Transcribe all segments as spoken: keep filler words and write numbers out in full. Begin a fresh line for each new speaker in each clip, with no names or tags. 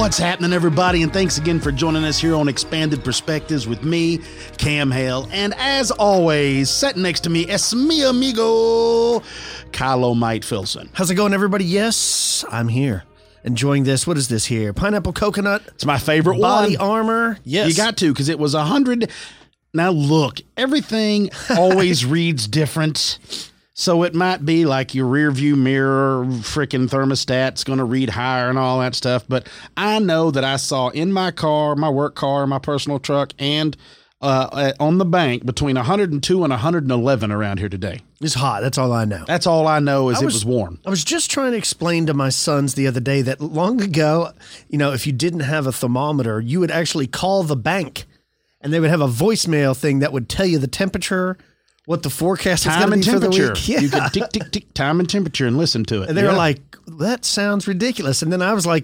What's happening, everybody? And thanks again for joining us here on Expanded Perspectives with me, Cam Hale. And as always, sitting next to me es mi amigo, Kylo Mite Filson.
How's it going, everybody? Yes, I'm here. Enjoying this. What is this here? Pineapple coconut?
It's my favorite
body
one.
armor? Yes.
You got to, because it was a hundred. Now, look, everything always reads different. So it might be like your rear view mirror freaking thermostat's going to read higher and all that stuff. But I know that I saw in my car, my work car, my personal truck, and uh, on the bank between one hundred two and one hundred eleven around here today.
It's hot. That's all I know.
That's all I know is
I
it
was,
was warm.
I was just trying to explain to my sons the other day that long ago, you know, if you didn't have a thermometer, you would actually call the bank and they would have a voicemail thing that would tell you the temperature, what the forecast is going to be for the week. Yeah.
You could tick, tick, tick, time and temperature and listen to it.
And they
yeah.
were like, that sounds ridiculous. And then I was like,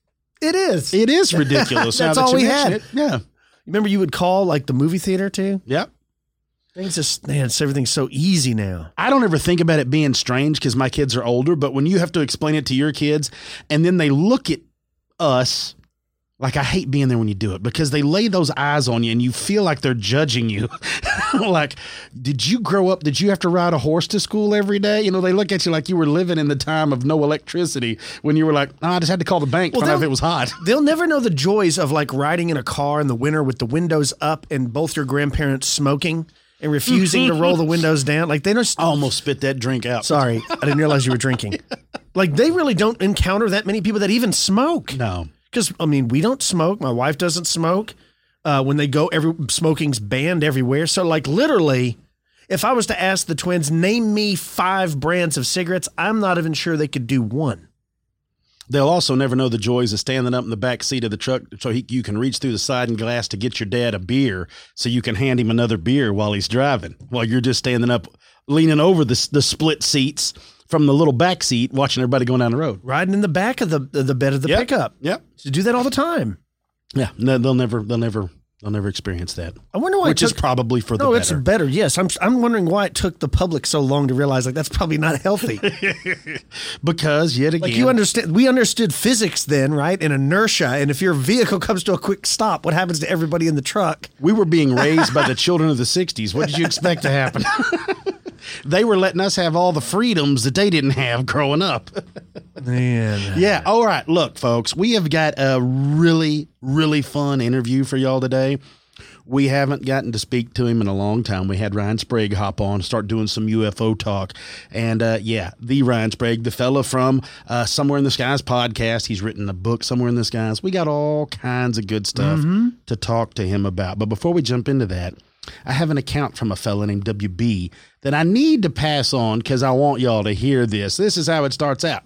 it is.
It is ridiculous.
That's
now that
all
you
we had.
It. Yeah.
Remember you would call like the movie theater too?
Yep.
Things just, man, it's, everything's so easy now.
I don't ever think about it being strange because my kids are older, but when you have to explain it to your kids and then they look at us, like I hate being there when you do it because they lay those eyes on you and you feel like they're judging you. Like, did you grow up? Did you have to ride a horse to school every day? You know, they look at you like you were living in the time of no electricity when you were like, oh, I just had to call the bank to find out if it was hot.
They'll never know the joys of like riding in a car in the winter with the windows up and both your grandparents smoking and refusing to roll the windows down. Like they don't.
I almost spit that drink out.
Sorry. I didn't realize you were drinking. Like they really don't encounter that many people that even smoke.
No.
Because, I mean, we don't smoke. My wife doesn't smoke. Uh, when they go, every smoking's banned everywhere. So, like, literally, if I was to ask the twins, name me five brands of cigarettes, I'm not even sure they could do one.
They'll also never know the joys of standing up in the back seat of the truck so he, you can reach through the sliding glass to get your dad a beer so you can hand him another beer while he's driving, while you're just standing up, leaning over the, the split seats from the little back seat, watching everybody going down the road.
Riding in the back of the the bed of the
yep.
pickup.
Yep.
You do that all the time.
Yeah. No, they'll never, they'll never, they'll never experience that.
I wonder why
Which
it took,
is probably for the
no,
better.
it's better. Yes. I'm, I'm wondering why it took the public so long to realize like that's probably not healthy.
Because yet again.
Like you understand, we understood physics then, right? And inertia. And if your vehicle comes to a quick stop, what happens to everybody in the truck?
We were being raised by the children of the sixties. What did you expect to happen? They were letting us have all the freedoms that they didn't have growing up.
Man.
Yeah. All right. Look, folks, we have got a really, really fun interview for y'all today. We haven't gotten to speak to him in a long time. We had Ryan Sprague hop on, start doing some U F O talk. And uh, yeah, the Ryan Sprague, the fella from uh, Somewhere in the Skies podcast. He's written a book, Somewhere in the Skies. We got all kinds of good stuff mm-hmm. to talk to him about. But before we jump into that, I have an account from a fella named W B that I need to pass on because I want y'all to hear this. This is how it starts out.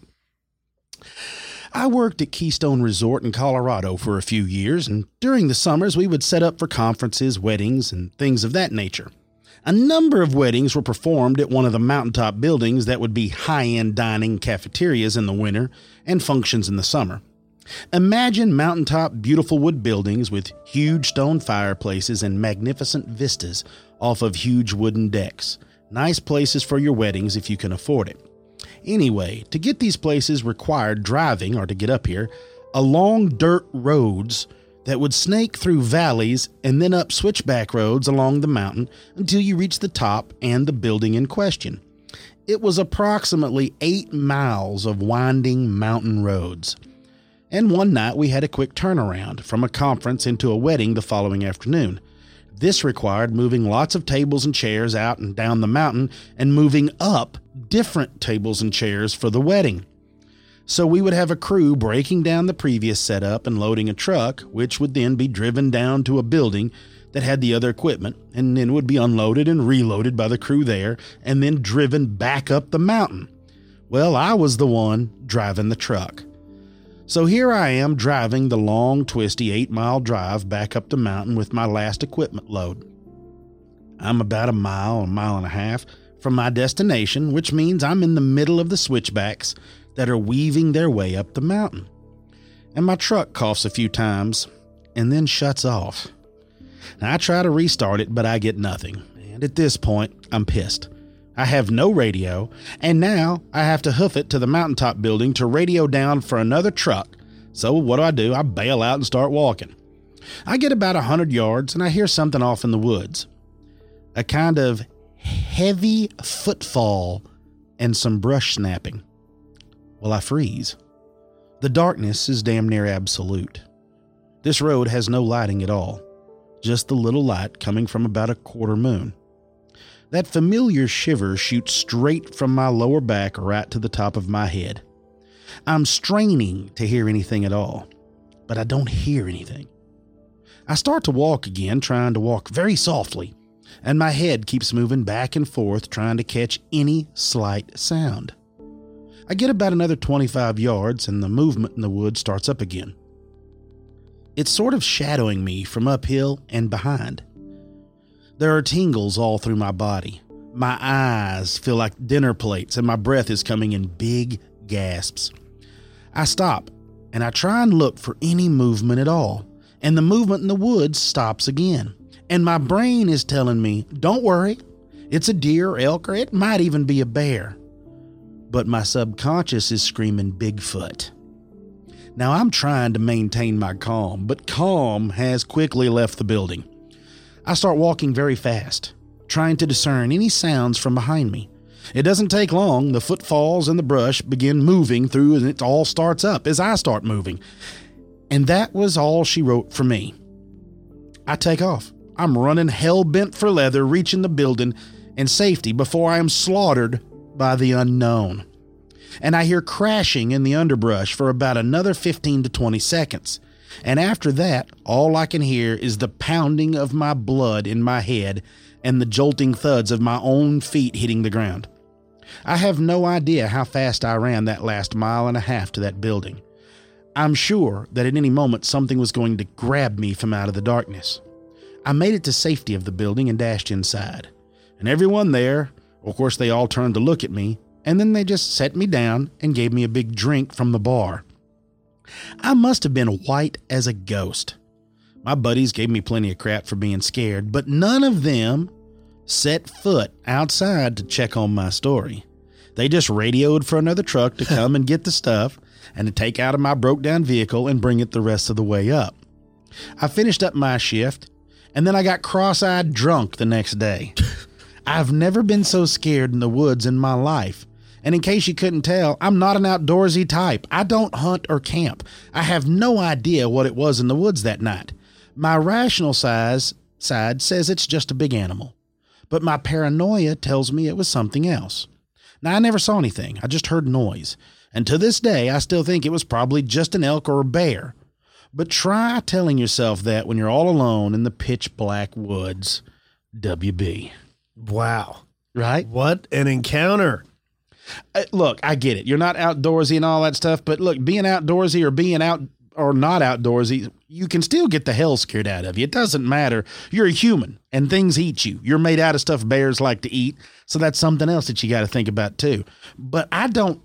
I worked at Keystone Resort in Colorado for a few years, and during the summers we would set up for conferences, weddings, and things of that nature. A number of weddings were performed at one of the mountaintop buildings that would be high-end dining cafeterias in the winter and functions in the summer. Imagine mountaintop beautiful wood buildings with huge stone fireplaces and magnificent vistas off of huge wooden decks. Nice places for your weddings if you can afford it. Anyway, to get these places required driving, or to get up here, along dirt roads that would snake through valleys and then up switchback roads along the mountain until you reach the top and the building in question. It was approximately eight miles of winding mountain roads. And one night we had a quick turnaround from a conference into a wedding the following afternoon. This required moving lots of tables and chairs out and down the mountain and moving up different tables and chairs for the wedding. So we would have a crew breaking down the previous setup and loading a truck, which would then be driven down to a building that had the other equipment and then would be unloaded and reloaded by the crew there and then driven back up the mountain. Well, I was the one driving the truck. So here I am driving the long, twisty eight-mile drive back up the mountain with my last equipment load. I'm about a mile, a mile and a half from my destination, which means I'm in the middle of the switchbacks that are weaving their way up the mountain. And my truck coughs a few times and then shuts off. Now, I try to restart it, but I get nothing. And at this point, I'm pissed. I have no radio, and now I have to hoof it to the mountaintop building to radio down for another truck So what do I do? I bail out and start walking. I get about a hundred yards and I hear something off in the woods. A kind of heavy footfall and some brush snapping. Well, I freeze. The darkness is damn near absolute. This road has no lighting at all, just the little light coming from about a quarter moon. That familiar shiver shoots straight from my lower back right to the top of my head. I'm straining to hear anything at all, but I don't hear anything. I start to walk again, trying to walk very softly, and my head keeps moving back and forth, trying to catch any slight sound. I get about another twenty-five yards, and the movement in the woods starts up again. It's sort of shadowing me from uphill and behind. There are tingles all through my body. My eyes feel like dinner plates, and my breath is coming in big gasps. I stop, and I try and look for any movement at all, and the movement in the woods stops again. And my brain is telling me, don't worry, it's a deer or elk, or it might even be a bear. But my subconscious is screaming Bigfoot. Now I'm trying to maintain my calm, but calm has quickly left the building. I start walking very fast, trying to discern any sounds from behind me. It doesn't take long. The footfalls and the brush begin moving through, and it all starts up as I start moving. And that was all she wrote for me. I take off. I'm running hell-bent for leather, reaching the building and safety before I am slaughtered by the unknown. And I hear crashing in the underbrush for about another fifteen to twenty seconds. And after that, all I can hear is the pounding of my blood in my head and the jolting thuds of my own feet hitting the ground. I have no idea how fast I ran that last mile and a half to that building. I'm sure that at any moment something was going to grab me from out of the darkness. I made it to safety of the building and dashed inside. And everyone there, of course, they all turned to look at me, and then they just set me down and gave me a big drink from the bar. I must have been white as a ghost. My buddies gave me plenty of crap for being scared, but none of them set foot outside to check on my story. They just radioed for another truck to come and get the stuff and to take out of my broke down vehicle and bring it the rest of the way up. I finished up my shift, and then I got cross-eyed drunk the next day. I've never been so scared in the woods in my life. And in case you couldn't tell, I'm not an outdoorsy type. I don't hunt or camp. I have no idea what it was in the woods that night. My rational size side says it's just a big animal, but my paranoia tells me it was something else. Now, I never saw anything. I just heard noise. And to this day, I still think it was probably just an elk or a bear. But try telling yourself that when you're all alone in the pitch black woods. W B.
Wow.
Right?
What an encounter.
Uh, look, I get it. You're not outdoorsy and all that stuff, but look, being outdoorsy or being out or not outdoorsy, you can still get the hell scared out of you. It doesn't matter. You're a human and things eat you. You're made out of stuff bears like to eat. So that's something else that you got to think about too. But I don't,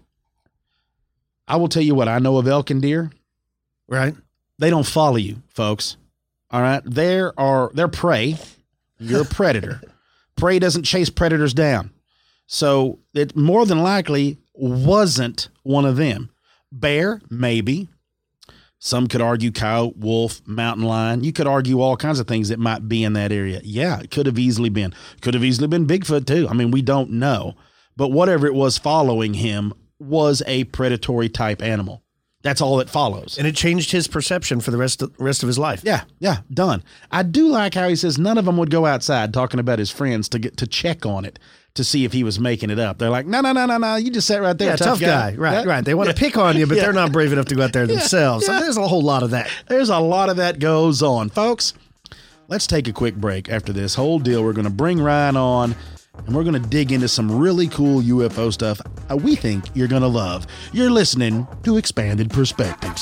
I will tell you what I know of elk and deer.
Right.
They don't follow you, folks. All right. There are, they're prey. You're a predator. Prey doesn't chase predators down. So it more than likely wasn't one of them. Bear, maybe. Some could argue coyote, wolf, mountain lion. You could argue all kinds of things that might be in that area. Yeah, it could have easily been. Could have easily been Bigfoot too. I mean, we don't know. But whatever it was following him was a predatory type animal. That's all that follows.
And it changed his perception for the rest of, rest of his life.
Yeah, yeah, done. I do like how he says none of them would go outside talking about his friends to get to check on it to see if he was making it up. They're like, no, no, no, no, no. You just sat right there.
Yeah, tough, tough guy. guy. Right, yeah. right. They want to pick on you, but yeah. they're not brave enough to go out there themselves. Yeah. So there's a whole lot of that.
There's a lot of that goes on. Folks, let's take a quick break after this whole deal. We're going to bring Ryan on, and we're going to dig into some really cool U F O stuff we think you're going to love. You're listening to Expanded Perspectives.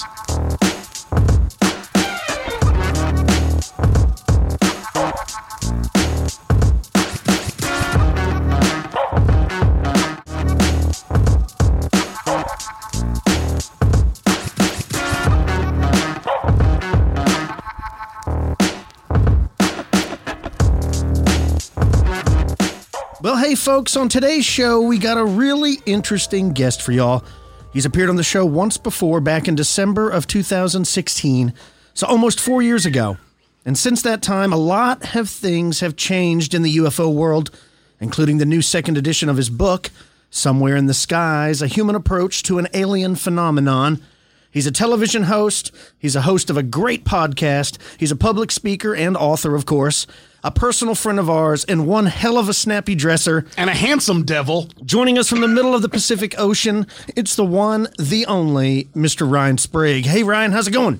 Well, hey, folks, on today's show, we got a really interesting guest for y'all.
He's appeared on the show once before, back in December of two thousand sixteen, so almost four years ago. And since that time, a lot of things have changed in the U F O world, including the new second edition of his book, Somewhere in the Skies, A Human Approach to an Alien Phenomenon. He's a television host. He's a host of a great podcast. He's a public speaker and author, of course, a personal friend of ours, and one hell of a snappy dresser.
And a handsome devil.
Joining us from the middle of the Pacific Ocean, it's the one, the only, Mister Ryan Sprague. Hey, Ryan, how's it going?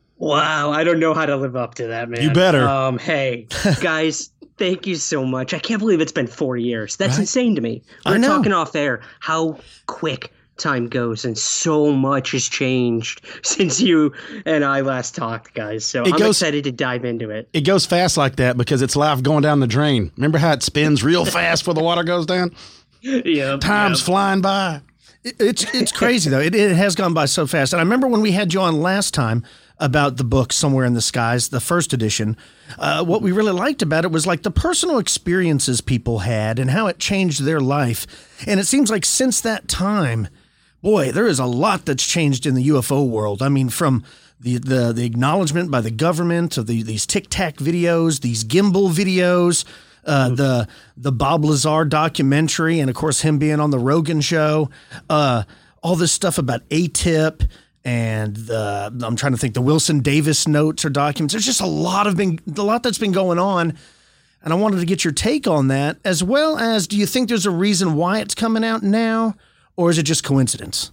Wow, I don't know how to live up to that, man.
You better.
Um, hey, guys, thank you so much. I can't believe it's been four years. That's
Right?
insane to me.
I
We're
know.
talking off air how quick time goes, and so much has changed since you and I last talked, guys. So
It
I'm
goes-
excited to dive into it.
It goes fast like that because it's life going down the drain. Remember how it spins real fast before the water goes down?
Yeah,
Time's flying by.
It- It's it's crazy, though. It, it has gone by so fast. And I remember when we had you on last time about the book Somewhere in the Skies, the first edition, uh, what we really liked about it was like the personal experiences people had and how it changed their life. And it seems like since that time, boy, there is a lot that's changed in the U F O world. I mean, from the the, the acknowledgement by the government of the, these Tic Tac videos, these gimbal videos, uh, the the Bob Lazar documentary, and of course him being on the Rogan show, uh, all this stuff about A T I P, and the I'm trying to think the Wilson Davis notes or documents. There's just a lot of been a lot that's been going on. And I wanted to get your take on that, as well as, do you think there's a reason why it's coming out now? Or is it just coincidence?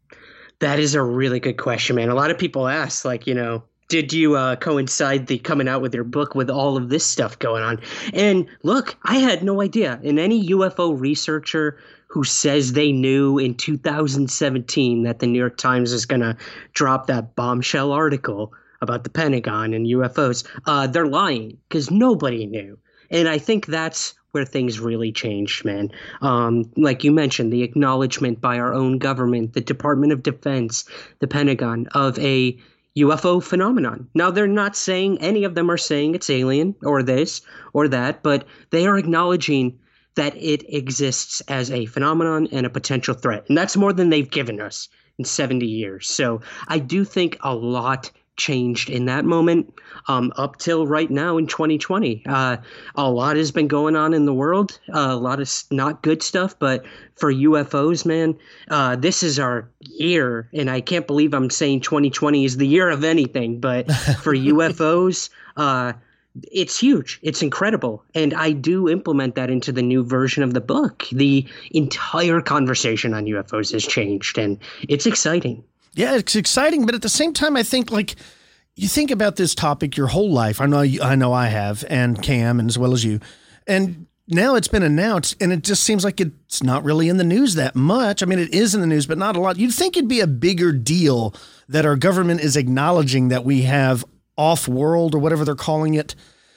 That is a really good question, man. A lot of people ask, like, you know, did you uh, coincide the coming out with your book with all of this stuff going on? And look, I had no idea. And any U F O researcher who says they knew in two thousand seventeen that the New York Times is going to drop that bombshell article about the Pentagon and U F Os, uh, they're lying, because nobody knew. And I think that's where things really changed, man. Um, like you mentioned, the acknowledgement by our own government, the Department of Defense, the Pentagon, of a U F O phenomenon. Now, they're not saying, any of them are saying it's alien or this or that, but they are acknowledging that it exists as a phenomenon and a potential threat. And that's more than they've given us in seventy years. So I do think a lot changed in that moment, um, up till right now in twenty twenty. Uh, a lot has been going on in the world, uh, a lot of s- not good stuff, but for U F Os, man, uh, this is our year, and I can't believe I'm saying twenty twenty is the year of anything, but for U F Os, uh, it's huge. It's incredible. And I do implement that into the new version of the book. The entire conversation on U F Os has changed, and it's exciting.
Yeah, it's exciting, but at the same time, I think, like, you think about this topic your whole life. I know, you, I know, I have, and Cam, and as well as you, and now it's been announced, and it just seems like it's not really in the news that much. I mean, it is in the news, but not a lot. You'd think it'd be a bigger deal that our government is acknowledging that we have off-world, or whatever they're calling it,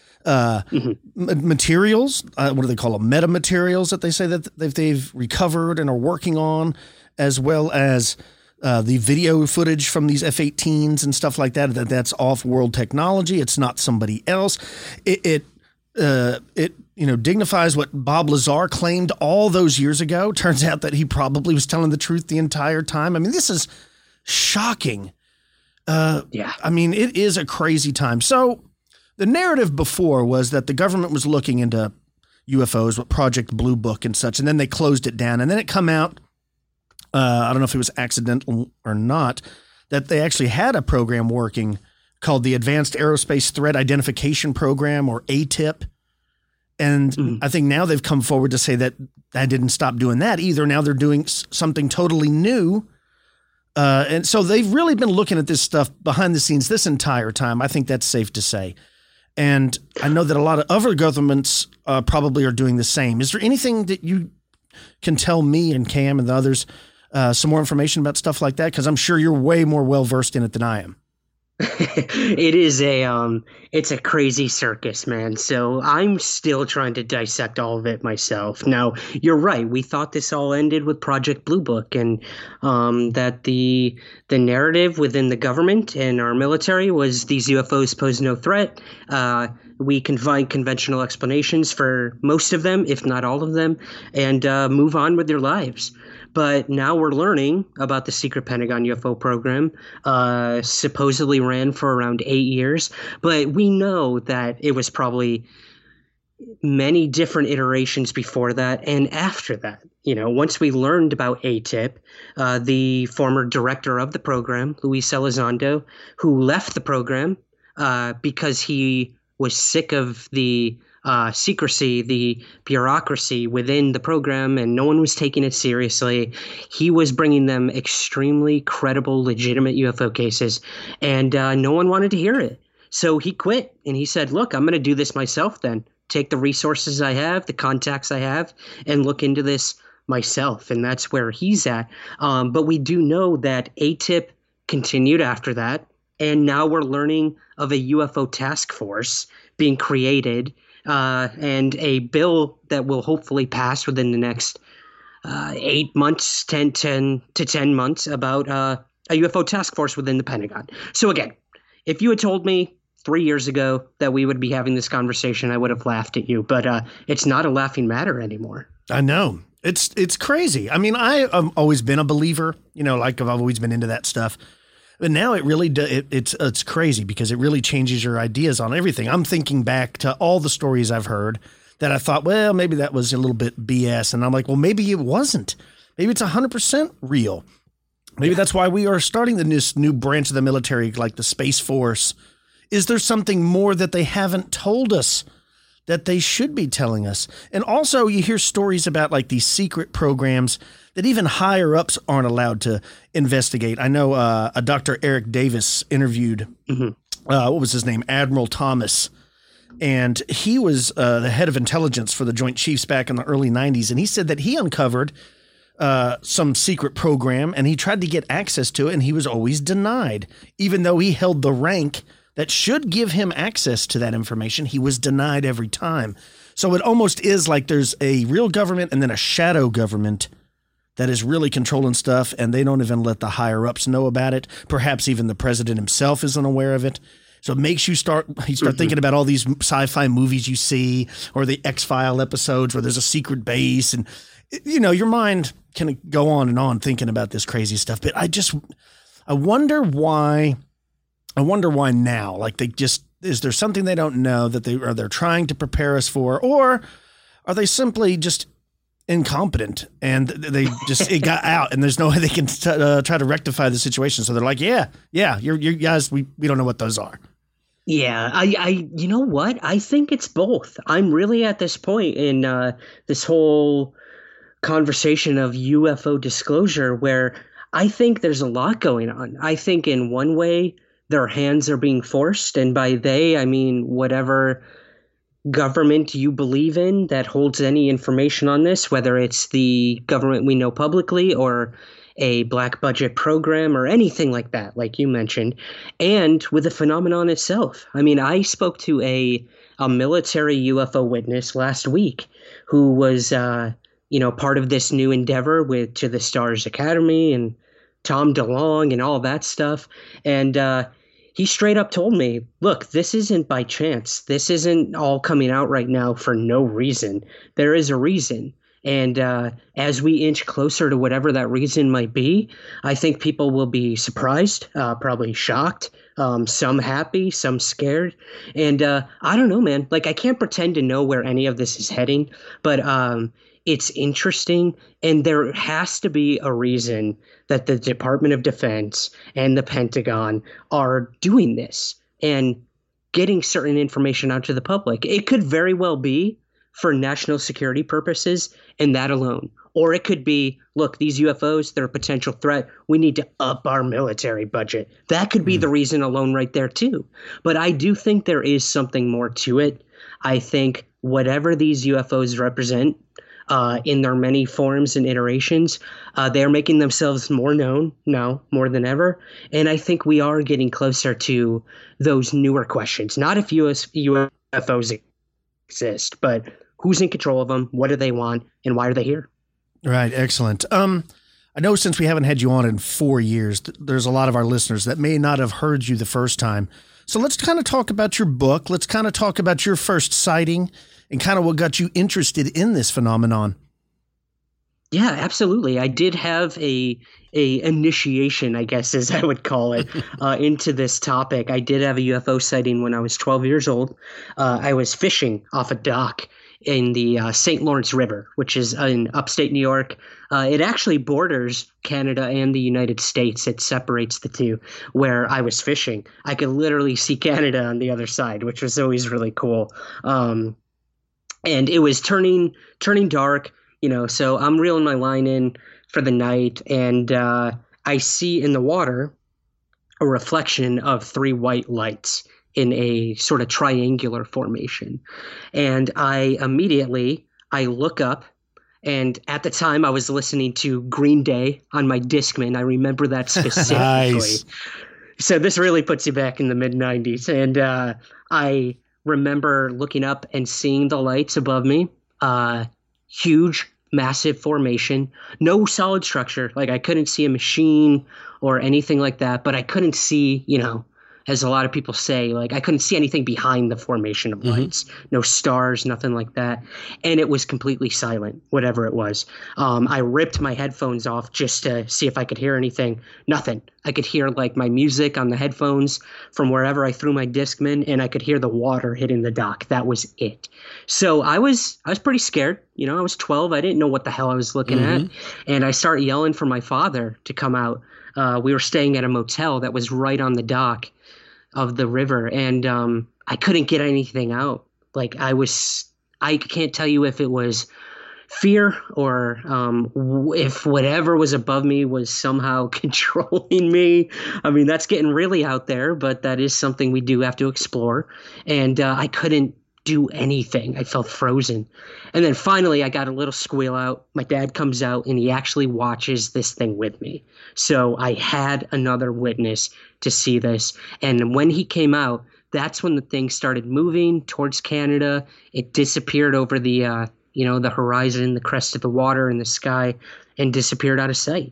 uh, mm-hmm. m- materials. Uh, what do they call them? Metamaterials that they say that they've, they've recovered and are working on, as well as Uh, the video footage from these F eighteens and stuff like that, that that's off-world technology. It's not somebody else. It, it, uh, it, you know, dignifies what Bob Lazar claimed all those years ago. Turns out that he probably was telling the truth the entire time. I mean, this is shocking. Uh,
Yeah.
I mean, it is a crazy time. So the narrative before was that the government was looking into U F Os with Project Blue Book and such, and then they closed it down. And then it come out, Uh, I don't know if it was accidental or not, that they actually had a program working called the Advanced Aerospace Threat Identification Program, or A T I P. And
Mm-hmm.
I think now they've come forward to say that that didn't stop doing that either. Now they're doing s- something totally new. Uh, and so they've really been looking at this stuff behind the scenes this entire time. I think that's safe to say. And I know that a lot of other governments uh, probably are doing the same. Is there anything that you can tell me and Cam and the others Uh, some more information about stuff like that? Because I'm sure you're way more well-versed in it than I am.
It is a um it's a crazy circus, man. So I'm still trying to dissect all of it myself. Now, you're right. We thought this all ended with Project Blue Book, and um that the the narrative within the government and our military was these U F Os pose no threat. Uh we can find conventional explanations for most of them, if not all of them, and uh, move on with their lives. But now we're learning about the secret Pentagon U F O program, uh, supposedly ran for around eight years. But we know that it was probably many different iterations before that and after that. You know, once we learned about A T I P, uh, the former director of the program, Luis Elizondo, who left the program uh, because he was sick of the uh, secrecy, the bureaucracy within the program, and no one was taking it seriously. He was bringing them extremely credible, legitimate U F O cases, and uh, no one wanted to hear it. So he quit, and he said, look, I'm going to do this myself then. Take the resources I have, the contacts I have, and look into this myself. And that's where he's at. Um, but we do know that A T I P continued after that. And now we're learning of a U F O task force being created uh, and a bill that will hopefully pass within the next uh, eight months, ten, ten to ten months about uh, a U F O task force within the Pentagon. So again, if you had told me three years ago that we would be having this conversation, I would have laughed at you, but uh, it's not a laughing matter anymore.
I know. It's it's crazy. I mean, I've always been a believer, you know, like I've always been into that stuff. But now it really do, it, it's it's crazy because it really changes your ideas on everything. I'm thinking back to all the stories I've heard that I thought, well, maybe that was a little bit B S. And I'm like, well, maybe it wasn't. Maybe it's one hundred percent real. Maybe yeah. That's why we are starting this new branch of the military, like the Space Force. Is there something more that they haven't told us that they should be telling us? And also you hear stories about like these secret programs that even higher ups aren't allowed to investigate. I know uh, a Doctor Eric Davis interviewed, mm-hmm. uh, what was his name? Admiral Thomas. And he was uh, the head of intelligence for the Joint Chiefs back in the early nineties. And he said that he uncovered uh, some secret program and he tried to get access to it and he was always denied, even though he held the rank that should give him access to that information. He was denied every time. So it almost is like there's a real government and then a shadow government that is really controlling stuff, and they don't even let the higher-ups know about it. Perhaps even the president himself isn't aware of it. So it makes you start you start mm-hmm. thinking about all these sci-fi movies you see or the X-File episodes where there's a secret base. And, you know, your mind can go on and on thinking about this crazy stuff. But I just – I wonder why – I wonder why now, like they just, is there something they don't know that they are they're trying to prepare us for, or are they simply just incompetent and they just, it got out and there's no way they can t- uh, try to rectify the situation. So they're like, yeah, yeah, you're, you guys, we, we don't know what those are.
Yeah, I, I, you know what? I think it's both. I'm really at this point in uh, this whole conversation of U F O disclosure where I think there's a lot going on. I think in one way, their hands are being forced. And by they, I mean whatever government you believe in that holds any information on this, whether it's the government we know publicly or a black budget program or anything like that, like you mentioned, and with the phenomenon itself. I mean, I spoke to a, a military U F O witness last week who was, uh, you know, part of this new endeavor with To the Stars Academy and Tom DeLonge and all that stuff. And, uh, he straight up told me, look, this isn't by chance. This isn't all coming out right now for no reason. There is a reason. And uh, as we inch closer to whatever that reason might be, I think people will be surprised, uh, probably shocked, um, some happy, some scared. And uh, I don't know, man. Like, I can't pretend to know where any of this is heading, but um, it's interesting. And there has to be a reason that the Department of Defense and the Pentagon are doing this and getting certain information out to the public. It could very well be for national security purposes and that alone. Or it could be, look, these U F Os, they're a potential threat. We need to up our military budget. That could be mm. the reason alone right there too. But I do think there is something more to it. I think whatever these U F Os represent, Uh, in their many forms and iterations, uh, they're making themselves more known now, more than ever. And I think we are getting closer to those newer questions. Not if U S, U F Os exist, but who's in control of them, what do they want, and why are they here?
Right, excellent. Um, I know since we haven't had you on in four years, th- there's a lot of our listeners that may not have heard you the first time. So let's kind of talk about your book. Let's kind of talk about your first sighting and kind of what got you interested in this phenomenon.
Yeah, absolutely. I did have a a initiation, I guess, as I would call it, uh, into this topic. I did have a U F O sighting when I was twelve years old. Uh, I was fishing off a dock in the uh, Saint Lawrence River, which is in upstate New York. Uh, it actually borders Canada and the United States. It separates the two. Where I was fishing, I could literally see Canada on the other side, which was always really cool. Um, and it was turning turning dark. You know, so I'm reeling my line in for the night, and uh, I see in the water a reflection of three white lights in a sort of triangular formation. And I immediately, I look up, and at the time I was listening to Green Day on my Discman. I remember that specifically.
Nice.
So this really puts you back in the mid nineties. And uh, I remember looking up and seeing the lights above me. Uh, Huge, massive formation, no solid structure. Like I couldn't see a machine or anything like that, but I couldn't see, you know, as a lot of people say, like I couldn't see anything behind the formation of lights, mm-hmm. no stars, nothing like that. And it was completely silent, whatever it was. Um, I ripped my headphones off just to see if I could hear anything. Nothing. I could hear like my music on the headphones from wherever I threw my Discman, and I could hear the water hitting the dock. That was it. So I was, I was pretty scared. You know, I was twelve. I didn't know what the hell I was looking mm-hmm. at. And I started yelling for my father to come out. Uh, we were staying at a motel that was right on the dock of the river, and um, I couldn't get anything out. Like I was, I can't tell you if it was fear or um, w- if whatever was above me was somehow controlling me. I mean, that's getting really out there, but that is something we do have to explore. And uh, I couldn't do anything. I felt frozen. And then finally I got a little squeal out. My dad comes out and he actually watches this thing with me. So I had another witness to see this. And when he came out, that's when the thing started moving towards Canada. It disappeared over the, uh, you know, the horizon, the crest of the water in the sky, and disappeared out of sight.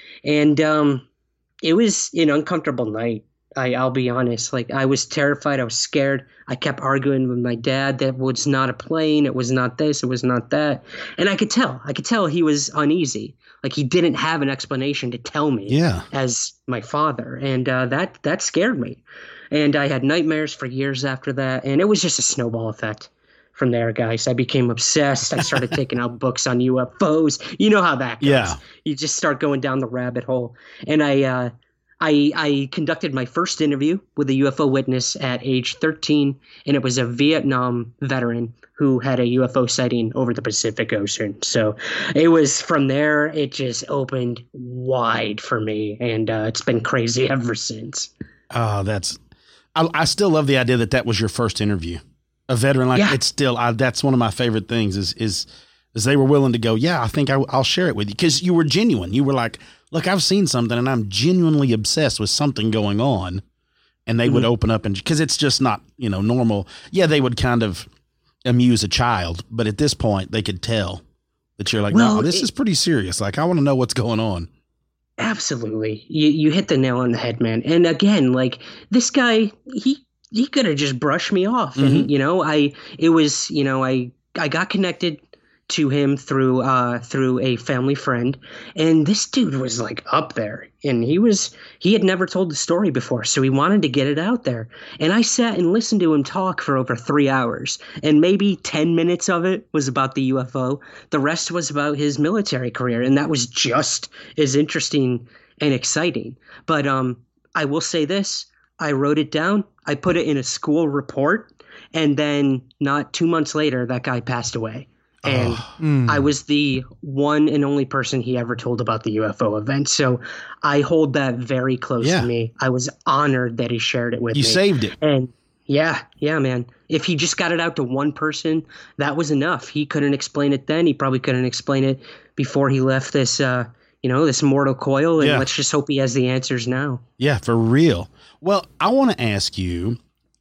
And um, it was an uncomfortable night. I, I'll be honest. Like I was terrified. I was scared. I kept arguing with my dad that it was not a plane. It was not this. It was not that. And I could tell. I could tell he was uneasy. Like he didn't have an explanation to tell me
yeah.
as my father. And uh, that that scared me. And I had nightmares for years after that. And it was just a snowball effect from there, guys. I became obsessed. I started taking out books on U F Os. You know how that goes.
Yeah.
You just start going down the rabbit hole. And I uh, I, I conducted my first interview with a U F O witness at age thirteen, and it was a Vietnam veteran who had a U F O sighting over the Pacific Ocean. So it was from there, it just opened wide for me, and uh, it's been crazy ever since.
Oh, that's I, I still love the idea that that was your first interview. A veteran, like yeah. it's still I, that's one of my favorite things is is is they were willing to go, yeah, I think I, I'll share it with you, because you were genuine. You were like, look, I've seen something and I'm genuinely obsessed with something going on. And they mm-hmm. would open up and because it's just not, you know, normal. Yeah, they would kind of amuse a child. But at this point, they could tell that you're like, well, no, this it, is pretty serious. Like, I want to know what's going on.
Absolutely. You, you hit the nail on the head, man. And again, like this guy, he he could have just brushed me off. Mm-hmm. And, you know, I it was, you know, I I got connected to him through uh through a family friend, and this dude was like up there, and he was he had never told the story before, so he wanted to get it out there. And I sat and listened to him talk for over three hours, and maybe ten minutes of it was about the U F O. The rest was about his military career, and that was just as interesting and exciting. But um I will say this, I wrote it down, I put it in a school report, and then not two months later that guy passed away. And oh, mm. I was the one and only person he ever told about the U F O event. So I hold that very close yeah. to me. I was honored that he shared it with
you
me. You
saved it.
And yeah, yeah, man. If he just got it out to one person, that was enough. He couldn't explain it then. He probably couldn't explain it before he left this, uh, you know, this mortal coil. And yeah. let's just hope he has the answers now.
Yeah, for real. Well, I want to ask you.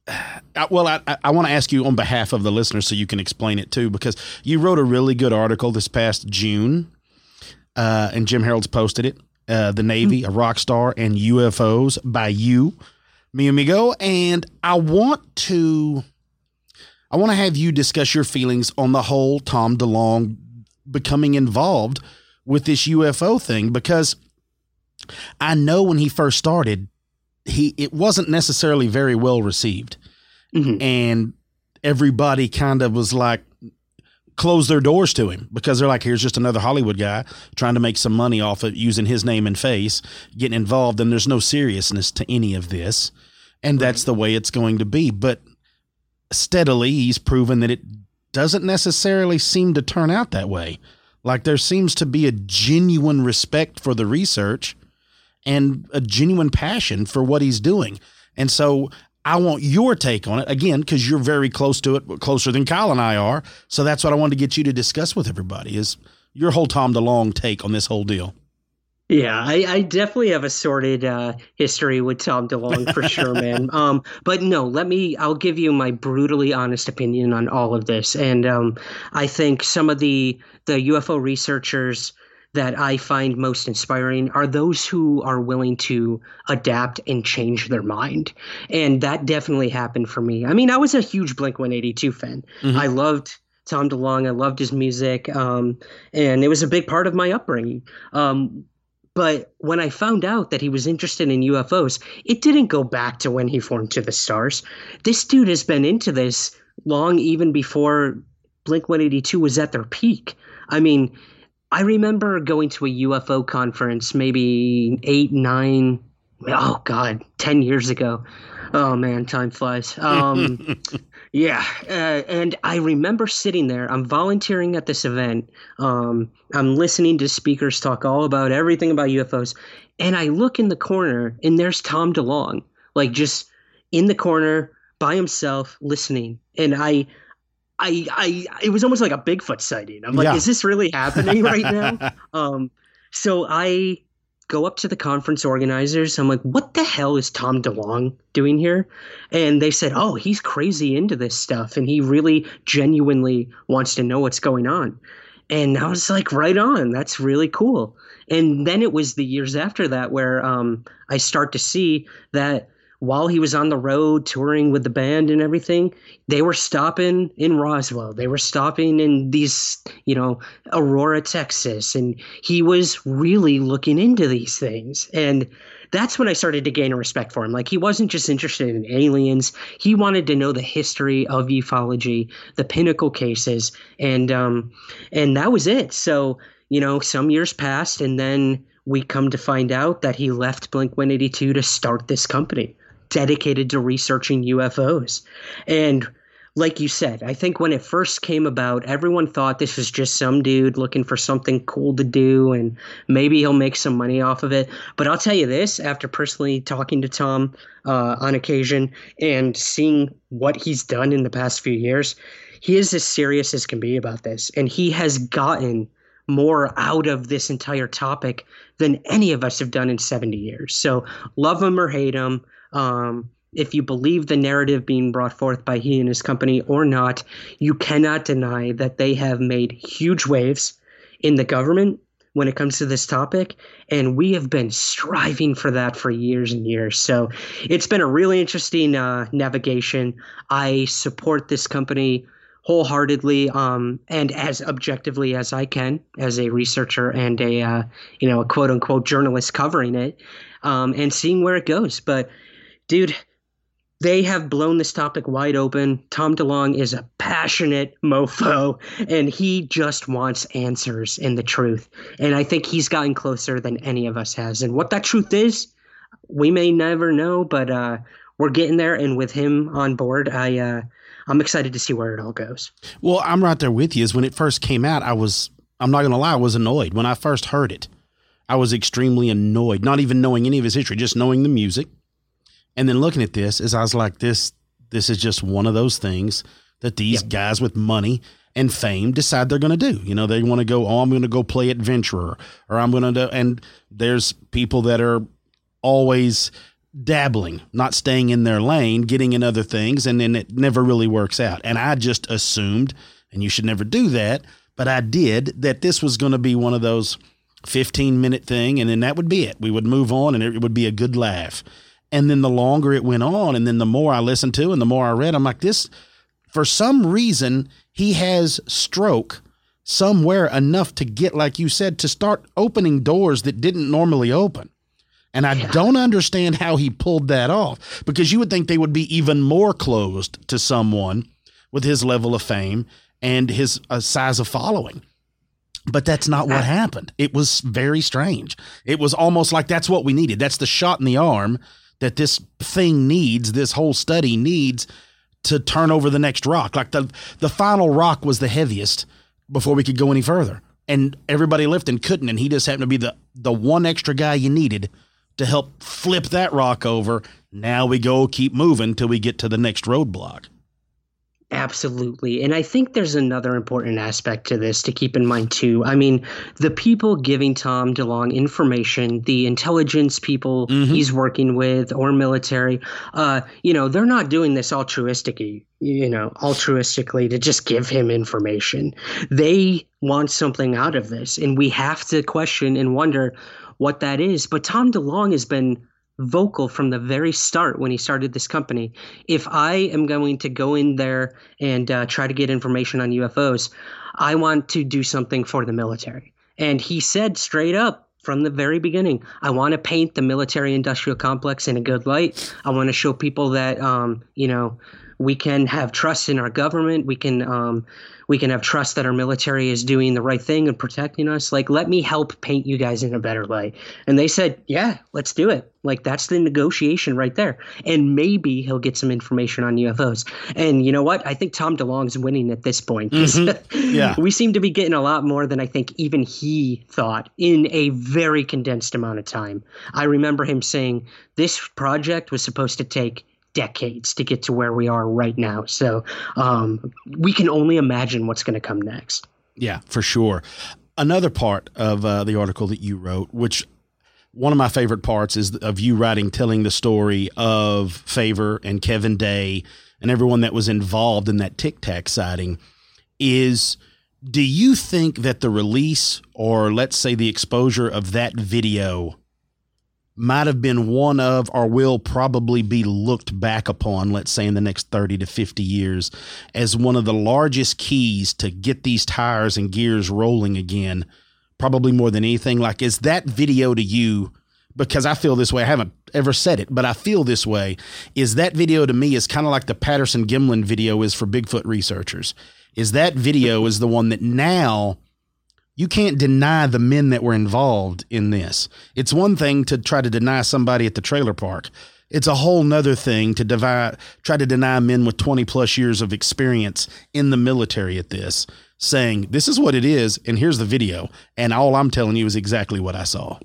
Well, I, I want to ask you on behalf of the listeners so you can explain it too, because you wrote a really good article this past June, uh, and Jim Harold's posted it, uh, The Navy, a Rock Star, and U F Os by you, mi amigo. And I want to, I want to have you discuss your feelings on the whole Tom DeLonge becoming involved with this U F O thing, because I know when he first started, he it wasn't necessarily very well received. Mm-hmm. And everybody kind of was like, closed their doors to him because they're like, here's just another Hollywood guy trying to make some money off of using his name and face, getting involved, and there's no seriousness to any of this. And that's the way it's going to be. But steadily, he's proven that it doesn't necessarily seem to turn out that way. Like, there seems to be a genuine respect for the research and a genuine passion for what he's doing. And so I want your take on it, again, because you're very close to it, closer than Kyle and I are. So that's what I wanted to get you to discuss with everybody, is your whole Tom DeLonge take on this whole deal.
Yeah, I, I definitely have a sordid uh, history with Tom DeLonge for sure, man. Um, but no, let me, I'll give you my brutally honest opinion on all of this. And um, I think some of the, the U F O researchers that I find most inspiring are those who are willing to adapt and change their mind. And that definitely happened for me. I mean, I was a huge Blink one eighty-two fan. Mm-hmm. I loved Tom DeLonge. I loved his music. Um, and it was a big part of my upbringing. Um, But when I found out that he was interested in U F Os, it didn't go back to when he formed To the Stars. This dude has been into this long even before Blink one eighty-two was at their peak. I mean, I remember going to a U F O conference maybe eight, nine, oh God, ten years ago. Oh man, time flies. Um, yeah, uh, and I remember sitting there. I'm volunteering at this event. Um, I'm listening to speakers talk all about everything about U F Os, and I look in the corner, and there's Tom DeLonge, like just in the corner by himself, listening. And I, I, I, it was almost like a Bigfoot sighting. I'm like, yeah. Is this really happening right now? Um, so I go up to the conference organizers. I'm like, what the hell is Tom DeLonge doing here? And they said, oh, he's crazy into this stuff, and he really genuinely wants to know what's going on. And I was like, right on. That's really cool. And then it was the years after that where um, I start to see that while he was on the road touring with the band and everything, they were stopping in Roswell. They were stopping in these, you know, Aurora, Texas. And he was really looking into these things. And that's when I started to gain a respect for him. Like, he wasn't just interested in aliens. He wanted to know the history of ufology, the pinnacle cases. And, um, and that was it. So, you know, some years passed, and then we come to find out that he left Blink one eighty-two to start this company dedicated to researching U F Os. And like you said, I think when it first came about, everyone thought this was just some dude looking for something cool to do, and maybe he'll make some money off of it. But I'll tell you this, after personally talking to Tom uh, on occasion and seeing what he's done in the past few years, he is as serious as can be about this. And he has gotten more out of this entire topic than any of us have done in seventy years. So love him or hate him. Um, if you believe the narrative being brought forth by he and his company or not, you cannot deny that they have made huge waves in the government when it comes to this topic. And we have been striving for that for years and years. So it's been a really interesting uh, navigation. I support this company wholeheartedly, um, and as objectively as I can, as a researcher and a, uh, you know, a quote unquote journalist covering it, um, and seeing where it goes. But dude, they have blown this topic wide open. Tom DeLonge is a passionate mofo, and he just wants answers and the truth. And I think he's gotten closer than any of us has. And what that truth is, we may never know, but uh, we're getting there. And with him on board, I, uh, I'm excited to see where it all goes.
Well, I'm right there with you. As when it first came out, I was, I'm not going to lie, I was annoyed. When I first heard it, I was extremely annoyed, not even knowing any of his history, just knowing the music. And then looking at this, as I was like, this, this is just one of those things that these yep. guys with money and fame decide they're going to do. You know, they want to go, oh, I'm going to go play adventurer, or I'm going to do, and there's people that are always dabbling, not staying in their lane, getting in other things, and then it never really works out. And I just assumed, and you should never do that, but I did, that this was going to be one of those fifteen minute thing, and then that would be it. We would move on, and it would be a good laugh. And then the longer it went on, and then the more I listened to and the more I read, I'm like, this, for some reason, he has stroke somewhere enough to get, like you said, to start opening doors that didn't normally open. And I
Yeah.
don't understand how he pulled that off, because you would think they would be even more closed to someone with his level of fame and his uh, size of following. But that's not what happened. It was very strange. It was almost like that's what we needed. That's the shot in the arm that this thing needs, this whole study needs to turn over the next rock. Like the, the final rock was the heaviest before we could go any further. And everybody lifting couldn't, and he just happened to be the, the one extra guy you needed to help flip that rock over. Now we go keep moving till we get to the next roadblock.
Absolutely. And I think there's another important aspect to this to keep in mind, too. I mean, the people giving Tom DeLonge information, the intelligence people mm-hmm. he's working with or military, uh, you know, they're not doing this altruistically, you know, altruistically to just give him information. They want something out of this. And we have to question and wonder what that is. But Tom DeLonge has been vocal from the very start when he started this company. If I am going to go in there and uh, try to get information on U F Os, I want to do something for the military. And he said straight up from the very beginning, I want to paint the military industrial complex in a good light. I want to show people that, um, you know, we can have trust in our government. We can um, we can have trust that our military is doing the right thing and protecting us. Like, let me help paint you guys in a better light. And they said, yeah, let's do it. Like, that's the negotiation right there. And maybe he'll get some information on U F Os. And you know what? I think Tom DeLonge's winning at this point.
Mm-hmm. Yeah.
We seem to be getting a lot more than I think even he thought in a very condensed amount of time. I remember him saying this project was supposed to take decades to get to where we are right now. So um, we can only imagine what's going to come next.
Yeah, for sure. Another part of uh, the article that you wrote, which one of my favorite parts is of you writing, telling the story of Favor and Kevin Day and everyone that was involved in that Tic Tac sighting, is do you think that the release, or let's say the exposure of that video, might have been one of, or will probably be looked back upon, let's say in the next thirty to fifty years, as one of the largest keys to get these tires and gears rolling again, probably more than anything? Like, is that video to you, because I feel this way, I haven't ever said it, but I feel this way, is that video to me is kind of like the Patterson-Gimlin video is for Bigfoot researchers. Is that video is the one that now you can't deny the men that were involved in this. It's one thing to try to deny somebody at the trailer park. It's a whole nother thing to divide, try to deny men with twenty plus years of experience in the military at this, saying this is what it is, and here's the video, and all I'm telling you is exactly what I saw.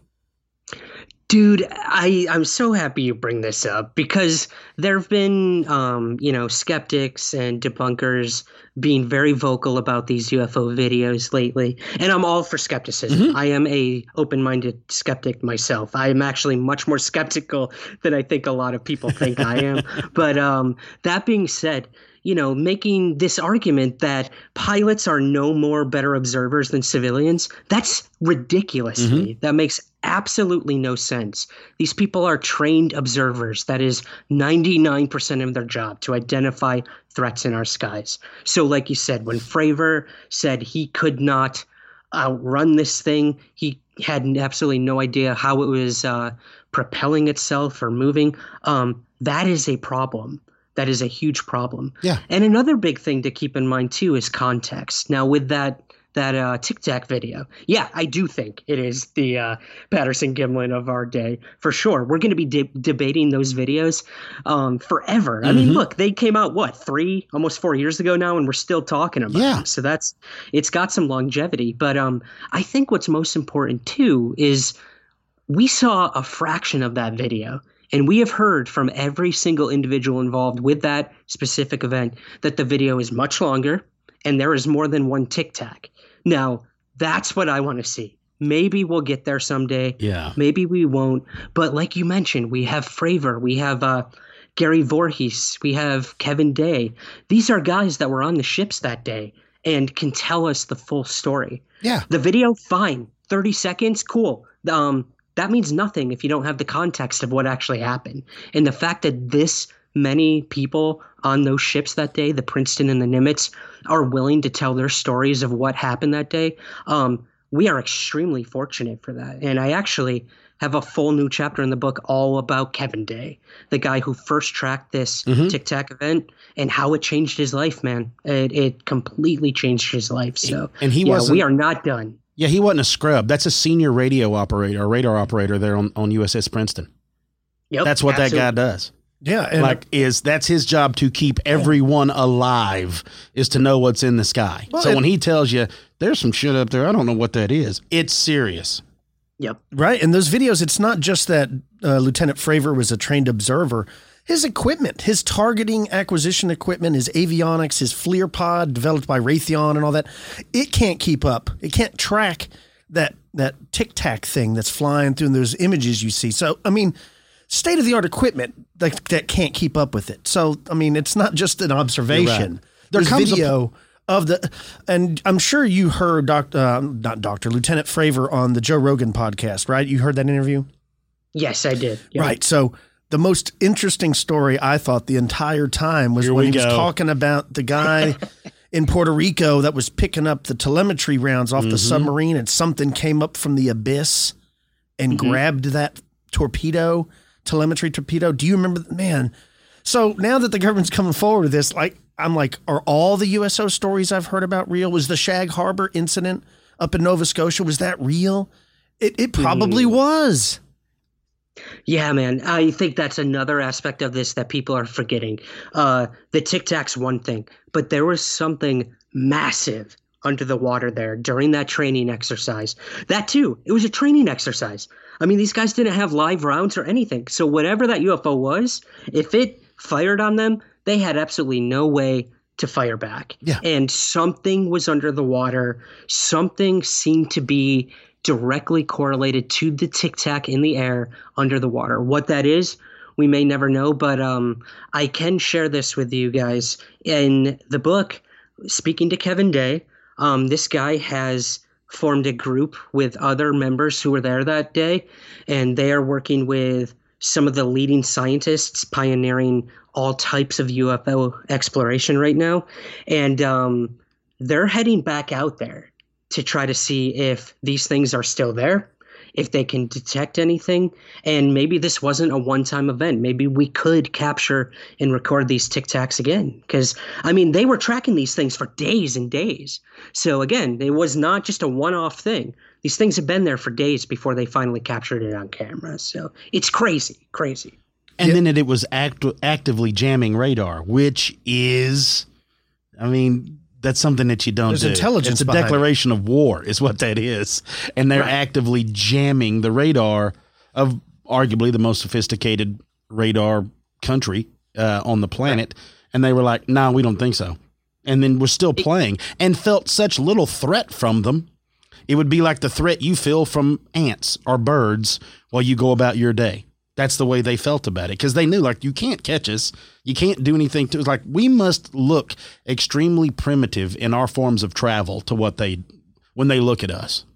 Dude, I, I'm so happy you bring this up, because there have been, um, you know, skeptics and debunkers being very vocal about these U F O videos lately. And I'm all for skepticism. Mm-hmm. I am a open-minded skeptic myself. I am actually much more skeptical than I think a lot of people think I am. But um, that being said, you know, making this argument that pilots are no more better observers than civilians, that's ridiculous to me. That makes absolutely no sense. These people are trained observers. That is ninety-nine percent of their job, to identify threats in our skies. So like you said, when Fravor said he could not outrun this thing, he had absolutely no idea how it was uh, propelling itself or moving. Um, that is a problem. That is a huge problem.
Yeah.
And another big thing to keep in mind, too, is context. Now, with that that uh, Tic Tac video, yeah, I do think it is the uh, Patterson-Gimlin of our day, for sure. We're going to be de- debating those videos um, forever. Mm-hmm. I mean, look, they came out, what, three, almost four years ago now, and we're still talking about
yeah.
them. So that's, it's got some longevity. But um, I think what's most important, too, is we saw a fraction of that video. And we have heard from every single individual involved with that specific event that the video is much longer and there is more than one Tic Tac. Now, that's what I want to see. Maybe we'll get there someday.
Yeah.
Maybe we won't. But like you mentioned, we have Fravor. We have uh, Gary Voorhees. We have Kevin Day. These are guys that were on the ships that day and can tell us the full story.
Yeah.
The video, fine. thirty seconds, cool. Um, That means nothing if you don't have the context of what actually happened. And the fact that this many people on those ships that day, the Princeton and the Nimitz, are willing to tell their stories of what happened that day. Um, we are extremely fortunate for that. And I actually have a full new chapter in the book all about Kevin Day, the guy who first tracked this mm-hmm. Tic Tac event and how it changed his life, man. It, it completely changed his life. So
and he
yeah,
wasn't,
we are not done.
Yeah, he wasn't a scrub. That's a senior radio operator, or radar operator there on, on U S S Princeton.
Yep,
that's what
absolutely.
that guy does.
Yeah, and
like is that's his job to keep everyone alive, is to know what's in the sky. Well, so and, when he tells you there's some shit up there, I don't know what that is, it's serious.
Yep.
Right. And those videos, it's not just that uh, Lieutenant Fravor was a trained observer. His equipment, his targeting acquisition equipment, his avionics, his FLIR pod developed by Raytheon and all that, it can't keep up. It can't track that that Tic Tac thing that's flying through those images you see. So, I mean, state-of-the-art equipment that, that can't keep up with it. So, I mean, it's not just an observation.
Right.
There's video of the, and I'm sure you heard Doctor, uh, not Doctor, Lieutenant Fravor on the Joe Rogan podcast, right? You heard that interview?
Yes, I did. Yep.
Right. So the most interesting story I thought the entire time was Here when he go. was talking about the guy in Puerto Rico that was picking up the telemetry rounds off mm-hmm. the submarine, and something came up from the abyss and mm-hmm. grabbed that torpedo. telemetry torpedo. Do you remember, man? So now that the government's coming forward with this, like, I'm like, are all the U S O stories I've heard about real? Was the Shag Harbor incident up in Nova Scotia, was that real? It it probably mm. was.
Yeah, man. I think that's another aspect of this that people are forgetting. Uh, the Tic Tac's one thing, but there was something massive under the water there during that training exercise. That too, it was a training exercise. I mean, these guys didn't have live rounds or anything. So whatever that U F O was, if it fired on them, they had absolutely no way to fire back.
Yeah.
And something was under the water. Something seemed to be directly correlated to the Tic Tac in the air under the water. What that is, we may never know, but um, I can share this with you guys. In the book, speaking to Kevin Day, um, this guy has formed a group with other members who were there that day, and they are working with some of the leading scientists pioneering all types of U F O exploration right now. And um, they're heading back out there to try to see if these things are still there, if they can detect anything. And maybe this wasn't a one-time event. Maybe we could capture and record these Tic Tacs again. Because, I mean, they were tracking these things for days and days. So, again, it was not just a one-off thing. These things have been there for days before they finally captured it on camera. So it's crazy, crazy.
And
yeah.
then it, it was act- actively jamming radar, which is, I mean, that's something that you don't
There's
do.
Intelligence
it's a declaration it. of war is what that is. And they're right. actively jamming the radar of arguably the most sophisticated radar country uh, on the planet. Right. And they were like, no, nah, we don't think so. And then we're still playing and felt such little threat from them. It would be like the threat you feel from ants or birds while you go about your day. That's the way they felt about it, because they knew, like, you can't catch us. You can't do anything to us. Like, we must look extremely primitive in our forms of travel to what they, when they look at us.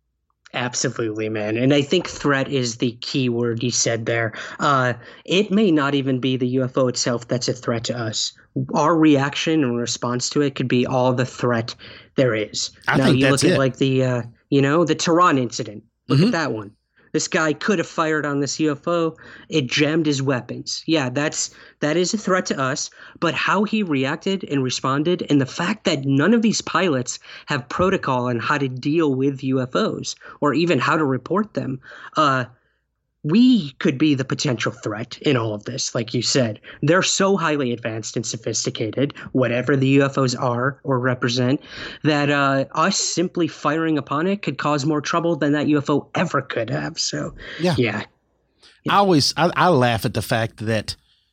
Absolutely, man. And I think threat is the key word you said there. Uh, it may not even be the U F O itself that's a threat to us. Our reaction and response to it could be all the threat there is.
I
now,
think
you
that's
look
it.
at, like, the, uh, you know, the Tehran incident. Look
Mm-hmm.
at that one. This guy could have fired on this U F O. It jammed his weapons. Yeah, that's that is a threat to us. But how he reacted and responded, and the fact that none of these pilots have protocol on how to deal with U F Os or even how to report them, uh, we could be the potential threat in all of this. Like you said, they're so highly advanced and sophisticated, whatever the U F Os are or represent, that uh, us simply firing upon it could cause more trouble than that U F O ever could have. So,
yeah.
yeah.
I always I, I laugh at the fact that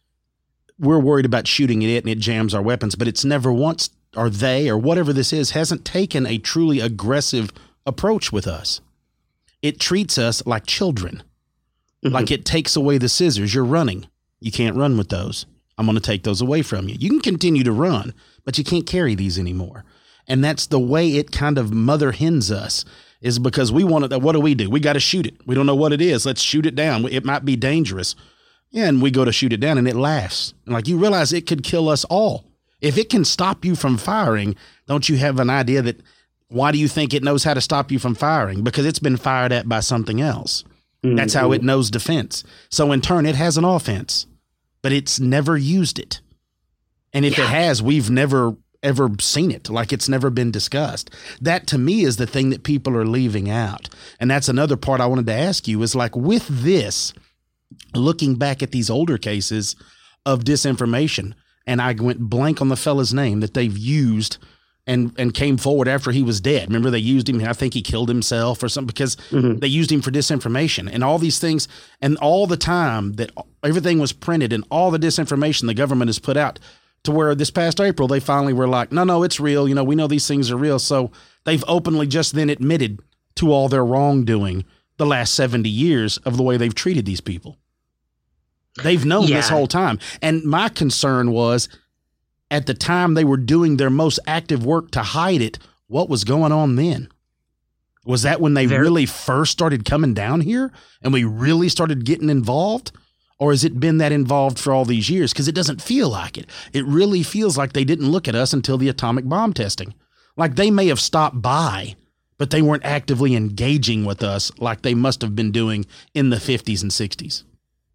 we're worried about shooting it and it jams our weapons, but it's never once, or they, or whatever this is, hasn't taken a truly aggressive approach with us. It treats us like children. Mm-hmm. Like it takes away the scissors. You're running. You can't run with those. I'm going to take those away from you. You can continue to run, but you can't carry these anymore. And that's the way it kind of mother hens us, is because we want to, what do we do? We got to shoot it. We don't know what it is. Let's shoot it down. It might be dangerous. Yeah, and we go to shoot it down and it laughs. And like you realize it could kill us all. If it can stop you from firing, don't you have an idea that why do you think it knows how to stop you from firing? Because it's been fired at by something else. Mm-hmm. That's how it knows defense. So in turn, it has an offense, but it's never used it. And if yeah. it has, we've never ever seen it. Like it's never been discussed. That to me is the thing that people are leaving out. And that's another part I wanted to ask you is like with this, looking back at these older cases of disinformation, and I went blank on the fella's name that they've used and, and came forward after he was dead. Remember they used him. I think he killed himself or something because mm-hmm. they used him for disinformation and all these things. And all the time that everything was printed and all the disinformation the government has put out to where this past April, they finally were like, no, no, it's real. You know, we know these things are real. So they've openly just then admitted to all their wrongdoing the last seventy years of the way they've treated these people. They've known yeah. this whole time. And my concern was at the time they were doing their most active work to hide it, what was going on then? Was that when they Very- really first started coming down here and we really started getting involved? Or has it been that involved for all these years? Because it doesn't feel like it. It really feels like they didn't look at us until the atomic bomb testing. Like they may have stopped by, but they weren't actively engaging with us like they must have been doing in the fifties and sixties.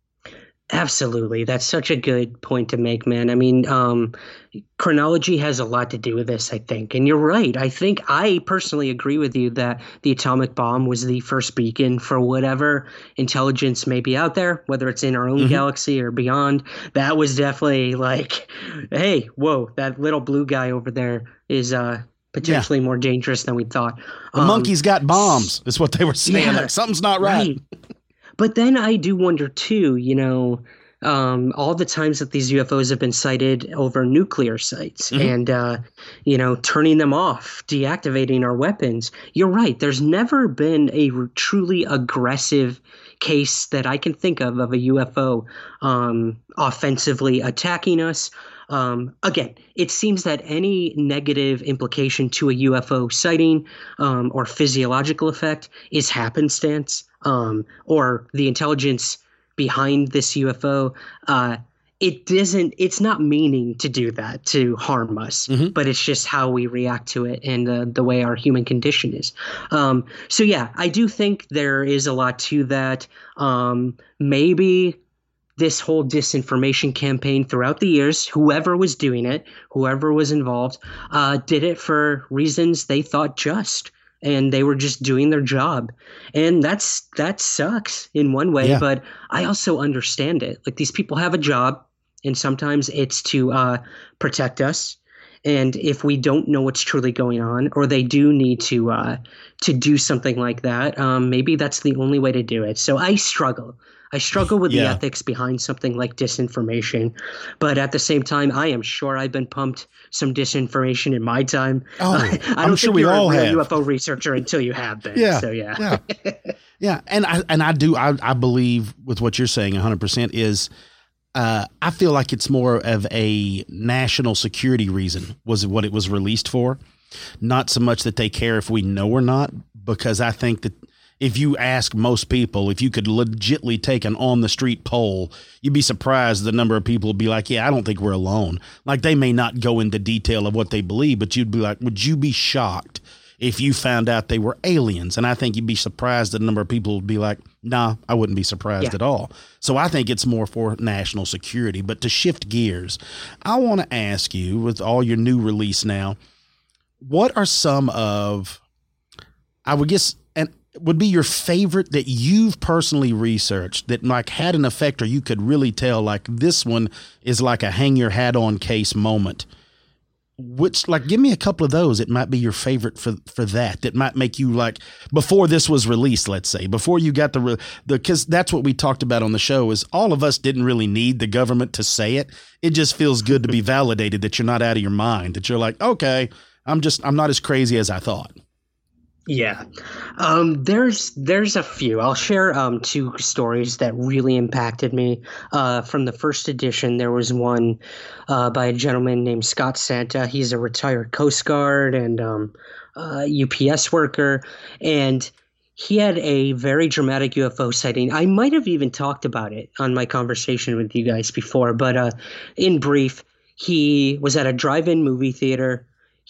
Absolutely. That's such a good point to make, man. I mean, um, chronology has a lot to do with this, I think. And you're right. I think I personally agree with you that the atomic bomb was the first beacon for whatever intelligence may be out there, whether it's in our own mm-hmm. galaxy or beyond. That was definitely like, hey, whoa, that little blue guy over there is uh, potentially yeah. more dangerous than we thought.
The um, monkey's got bombs, is what they were saying.
Yeah,
like, something's not right.
right. But then I do wonder, too, you know, um, all the times that these U F Os have been sighted over nuclear sites mm-hmm. and, uh, you know, turning them off, deactivating our weapons. You're right. There's never been a truly aggressive case that I can think of of a U F O um, offensively attacking us. Um, again, it seems that any negative implication to a U F O sighting um, or physiological effect is happenstance. Um, or the intelligence behind this U F O, uh, it doesn't, it's not meaning to do that, to harm us, mm-hmm. but it's just how we react to it and uh, the way our human condition is. Um, so yeah, I do think there is a lot to that. Um, maybe this whole disinformation campaign throughout the years, whoever was doing it, whoever was involved, uh, did it for reasons they thought just. And they were just doing their job. And that's that sucks in one way, yeah. but I also understand it. Like these people have a job, and sometimes it's to uh, protect us. And if we don't know what's truly going on, or they do need to uh, to do something like that, um, maybe that's the only way to do it. So I struggle. I struggle with yeah. the ethics behind something like disinformation. But at the same time, I am sure I've been pumped some disinformation in my time.
Oh,
I don't
I'm sure
think
we
you're
all
a real
have.
U F O researcher until you have been.
Yeah.
So yeah.
Yeah. yeah. And I and I do I, I believe with what you're saying one hundred percent is uh, I feel like it's more of a national security reason was what it was released for. Not so much that they care if we know or not, because I think that if you ask most people, if you could legitly take an on-the-street poll, you'd be surprised the number of people would be like, yeah, I don't think we're alone. Like, they may not go into detail of what they believe, but you'd be like, would you be shocked if you found out they were aliens? And I think you'd be surprised the number of people would be like, nah, I wouldn't be surprised yeah. at all. So I think it's more for national security. But to shift gears, I want to ask you, with all your new release now, what are some of, I would guess, and would be your favorite that you've personally researched that like had an effect, or you could really tell like this one is like a hang your hat on case moment? Which, like, give me a couple of those. It might be your favorite for, for that, that might make you like, before this was released, let's say, before you got the, the, cause that's what we talked about on the show is all of us didn't really need the government to say it. It just feels good to be validated that you're not out of your mind, that you're like, okay, I'm just, I'm not as crazy as I thought.
Yeah, um, there's there's a few. I'll share um, two stories that really impacted me. Uh, from the first edition, there was one uh, by a gentleman named Scott Santa. He's a retired Coast Guard and um, uh, U P S worker, and he had a very dramatic U F O sighting. I might have even talked about it on my conversation with you guys before, but uh, in brief, he was at a drive-in movie theater.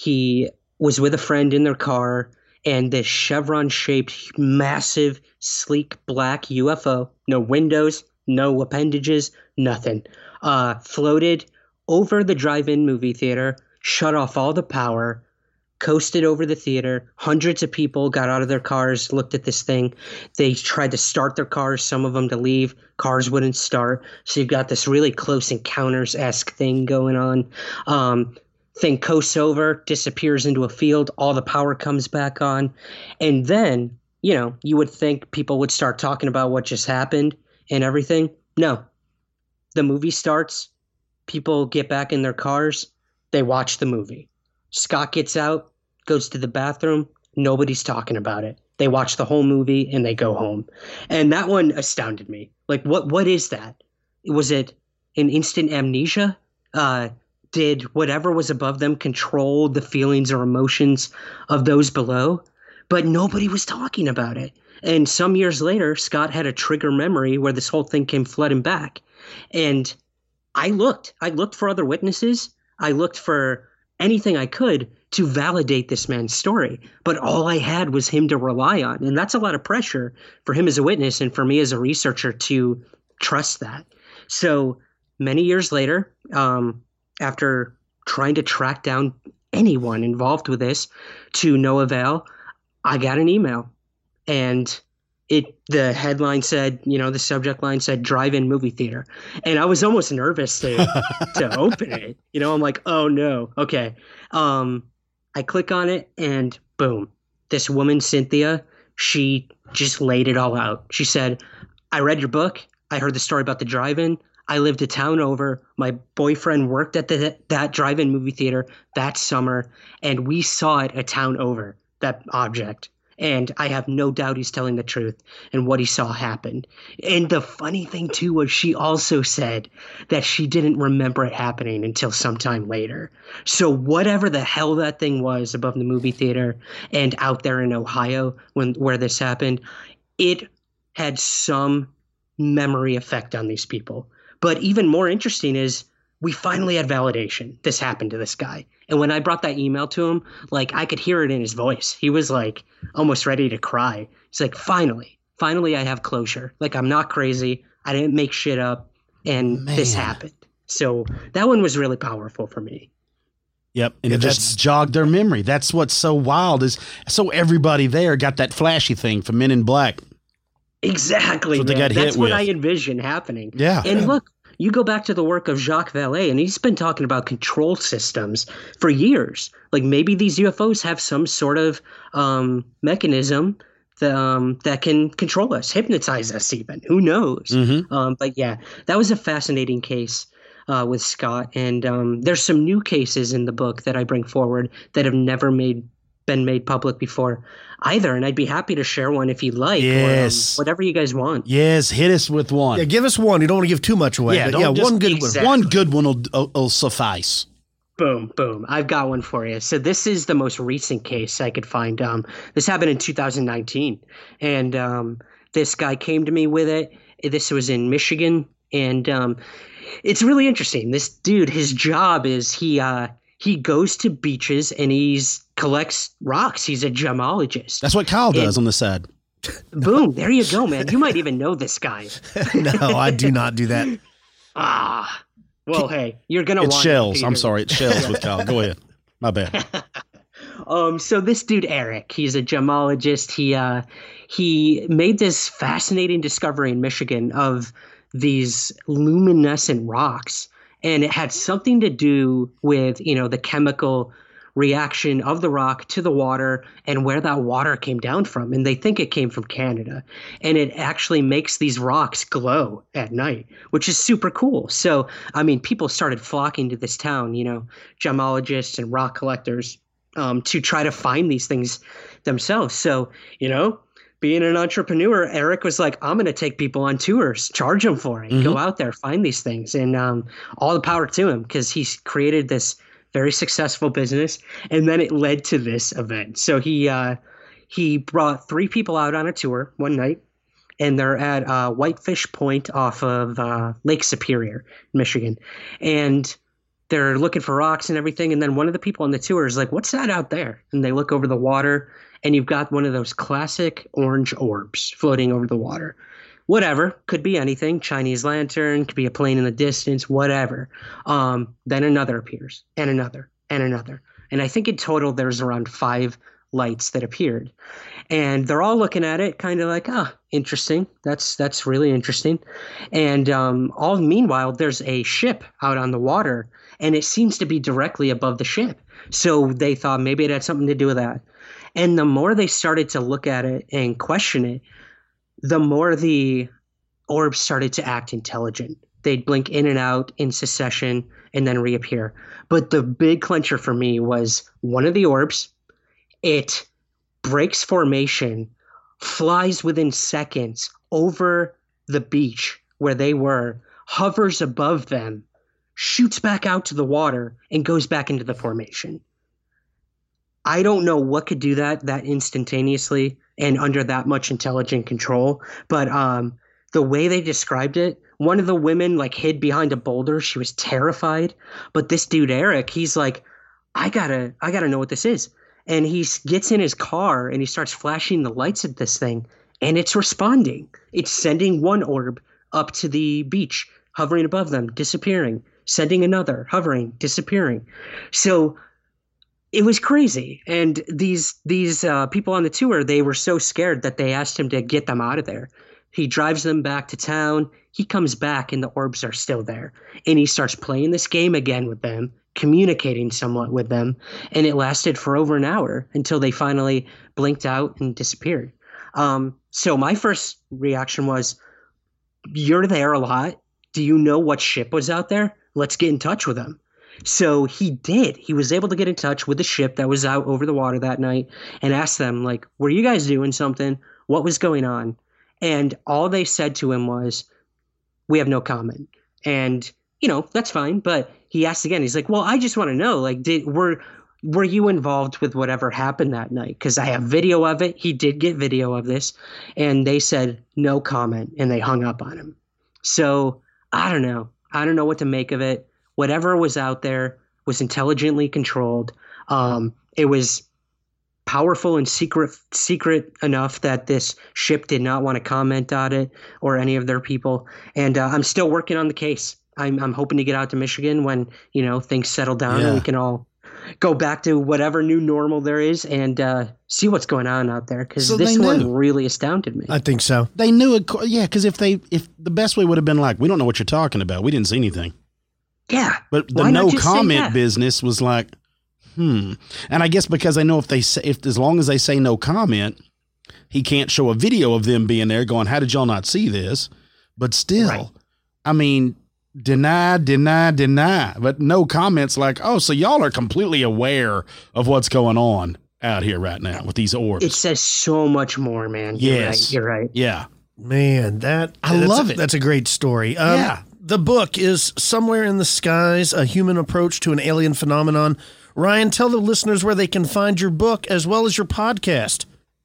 He was with a friend in their car, and this chevron-shaped, massive, sleek black U F O, no windows, no appendages, nothing, uh, floated over the drive-in movie theater, shut off all the power, coasted over the theater. Hundreds of people got out of their cars, looked at this thing. They tried to start their cars, some of them to leave. Cars wouldn't start. So you've got this really Close Encounters-esque thing going on. Um, thing coasts over, disappears into a field. All the power comes back on. And then, you know, you would think people would start talking about what just happened and everything. No. The movie starts. People get back in their cars. They watch the movie. Scott gets out, goes to the bathroom. Nobody's talking about it. They watch the whole movie and they go home. And that one astounded me. Like, what? What is that? Was it an instant amnesia? Uh, did whatever was above them control the feelings or emotions of those below? But nobody was talking about it. And some years later, Scott had a trigger memory where this whole thing came flooding back. And I looked. I looked for other witnesses. I looked for anything I could to validate this man's story. But all I had was him to rely on. And that's a lot of pressure for him as a witness and for me as a researcher to trust that. So many years later, um, after trying to track down anyone involved with this to no avail, I got an email. And it the headline said, you know, the subject line said drive-in movie theater. And I was almost nervous to to open it. You know, I'm like, oh no. Okay. Um, I click on it and boom, this woman, Cynthia, she just laid it all out. She said, I read your book. I heard the story about the drive-in. I lived a town over. My boyfriend worked at the, that drive-in movie theater that summer, and we saw it a town over, that object. And I have no doubt he's telling the truth, and what he saw happened. And the funny thing, too, was she also said that she didn't remember it happening until sometime later. So whatever the hell that thing was above the movie theater and out there in Ohio when where this happened, it had some memory effect on these people. But even more interesting is we finally had validation. This happened to this guy. And when I brought that email to him, like, I could hear it in his voice. He was like almost ready to cry. He's like, finally, finally I have closure. Like, I'm not crazy. I didn't make shit up. And Man. This happened. So that one was really powerful for me.
Yep. And yeah, it just jogged their memory. That's what's so wild is so everybody there got that flashy thing from Men in Black.
Exactly.
That's what, they got
That's
hit
what
with.
I envision happening.
Yeah.
And look, you go back to the work of Jacques Vallée, and he's been talking about control systems for years. Like, maybe these U F Os have some sort of um, mechanism that, um, that can control us, hypnotize us even. Who knows?
Mm-hmm.
Um, but yeah, that was a fascinating case uh, with Scott. And um, there's some new cases in the book that I bring forward that have never made been made public before either, and I'd be happy to share one if you'd like.
Yes,
or, um, whatever you guys want.
Yes, hit us with one.
Yeah, give us one. You don't want to give too much away.
Yeah,
but yeah,
just,
one good
exactly.
one.
One good one will, will, will suffice.
Boom, boom. I've got one for you. So this is the most recent case I could find. Um, this happened in two thousand nineteen, and um, this guy came to me with it. This was in Michigan, and um, it's really interesting. This dude, his job is he uh, he goes to beaches and he's collects rocks. He's a gemologist.
That's what Kyle does
and,
on the side.
Boom, there you go, man. You might even know this guy.
No, I do not do that.
Ah, well, hey, you're gonna.
It's
want
shells.
it,
I'm sorry, it's shells with Kyle. Go ahead. My bad.
Um, so this dude Eric, he's a gemologist. He uh, he made this fascinating discovery in Michigan of these luminescent rocks, and it had something to do with, you know, the chemical reaction of the rock to the water and where that water came down from. And they think it came from Canada, and it actually makes these rocks glow at night, which is super cool. So, I mean, people started flocking to this town, you know, gemologists and rock collectors, um, to try to find these things themselves. So, you know, being an entrepreneur, Eric was like, I'm going to take people on tours, charge them for it, mm-hmm. go out there, find these things, and um, all the power to him, because he's created this very successful business, and then it led to this event. So he uh, he brought three people out on a tour one night, and they're at uh, Whitefish Point off of uh, Lake Superior, Michigan. And they're looking for rocks and everything. And then one of the people on the tour is like, what's that out there? And they look over the water, and you've got one of those classic orange orbs floating over the water. Whatever, could be anything. Chinese lantern, could be a plane in the distance, whatever. Um, then another appears, and another, and another. And I think in total there's around five lights that appeared. And they're all looking at it kind of like, ah, oh, interesting. That's that's really interesting. And um, all meanwhile, there's a ship out on the water, and it seems to be directly above the ship. So they thought maybe it had something to do with that. And the more they started to look at it and question it, the more the orbs started to act intelligent. They'd blink in and out in succession and then reappear. But the big clincher for me was one of the orbs, it breaks formation, flies within seconds over the beach where they were, hovers above them, shoots back out to the water, and goes back into the formation. I don't know what could do that that instantaneously and under that much intelligent control, but um, the way they described it, one of the women like hid behind a boulder. She was terrified, but this dude Eric, he's like, I gotta, I gotta know what this is. And he gets in his car and he starts flashing the lights at this thing, and it's responding. It's sending one orb up to the beach, hovering above them, disappearing, sending another, hovering, disappearing. So it was crazy. And these these uh, people on the tour, they were so scared that they asked him to get them out of there. He drives them back to town. He comes back and the orbs are still there. And he starts playing this game again with them, communicating somewhat with them. And it lasted for over an hour until they finally blinked out and disappeared. Um, so my first reaction was, you're there a lot. Do you know what ship was out there? Let's get in touch with them. So he did. He was able to get in touch with the ship that was out over the water that night and asked them, like, were you guys doing something? What was going on? And all they said to him was, we have no comment. And, you know, that's fine. But he asked again. He's like, well, I just want to know, like, did were were you involved with whatever happened that night? Because I have video of it. He did get video of this. And they said no comment. And they hung up on him. So I don't know. I don't know what to make of it. Whatever was out there was intelligently controlled. Um, it was powerful and secret secret enough that this ship did not want to comment on it or any of their people. And uh, I'm still working on the case. I'm, I'm hoping to get out to Michigan when, you know, things settle down, yeah, and we can all go back to whatever new normal there is and uh, see what's going on out there. Because so this one really astounded me.
I think so.
They knew it. Yeah, because if they if the best way would have been like, we don't know what you're talking about. We didn't see anything.
Yeah.
But the no comment business was like, hmm. And I guess because I know if they say, if as long as they say no comment, he can't show a video of them being there going, how did y'all not see this? But still, right. I mean, deny, deny, deny. But no comments like, oh, so y'all are completely aware of what's going on out here right now with these orbs.
It says so much more, man.
Yes.
You're right. You're right.
Yeah.
Man, that
I love
a,
it.
That's a great story. Um,
yeah.
The book is Somewhere in the Skies, A Human Approach to an Alien Phenomenon. Ryan, tell the listeners where they can find your book as well as your podcast.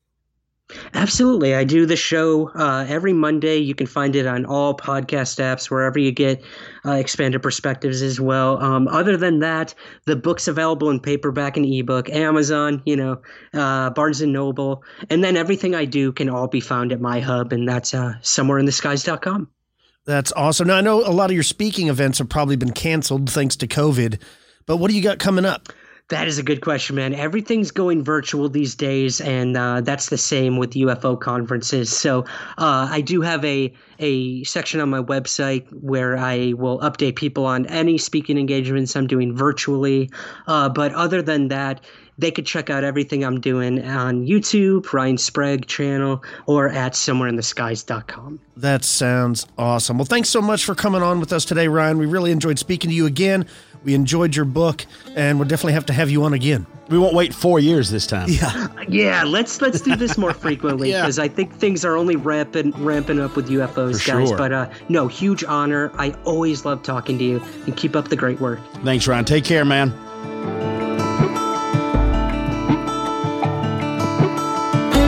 Absolutely. I do the show uh, every Monday. You can find it on all podcast apps, wherever you get uh, Expanded Perspectives as well. Um, other than that, the book's available in paperback and ebook, Amazon, you know, uh, Barnes and Noble. And then everything I do can all be found at my hub, and that's uh, somewhere in the skies dot com.
That's awesome. Now, I know a lot of your speaking events have probably been canceled thanks to COVID, but what do you got coming up?
That is a good question, man. Everything's going virtual these days, and uh, that's the same with U F O conferences. So uh, I do have a a section on my website where I will update people on any speaking engagements I'm doing virtually. Uh, but other than that, they could check out everything I'm doing on YouTube, Ryan Sprague channel, or at somewhere in the skies dot com.
That sounds awesome. Well, thanks so much for coming on with us today, Ryan. We really enjoyed speaking to you again. We enjoyed your book, and we'll definitely have to have you on again.
We won't wait four years this time.
Yeah,
yeah. Let's let's do this more frequently because yeah. I think things are only ramping ramping up with U F Os,
For
guys.
Sure.
But uh, no, huge honor. I always love talking to you, and keep up the great work.
Thanks, Ryan. Take care, man.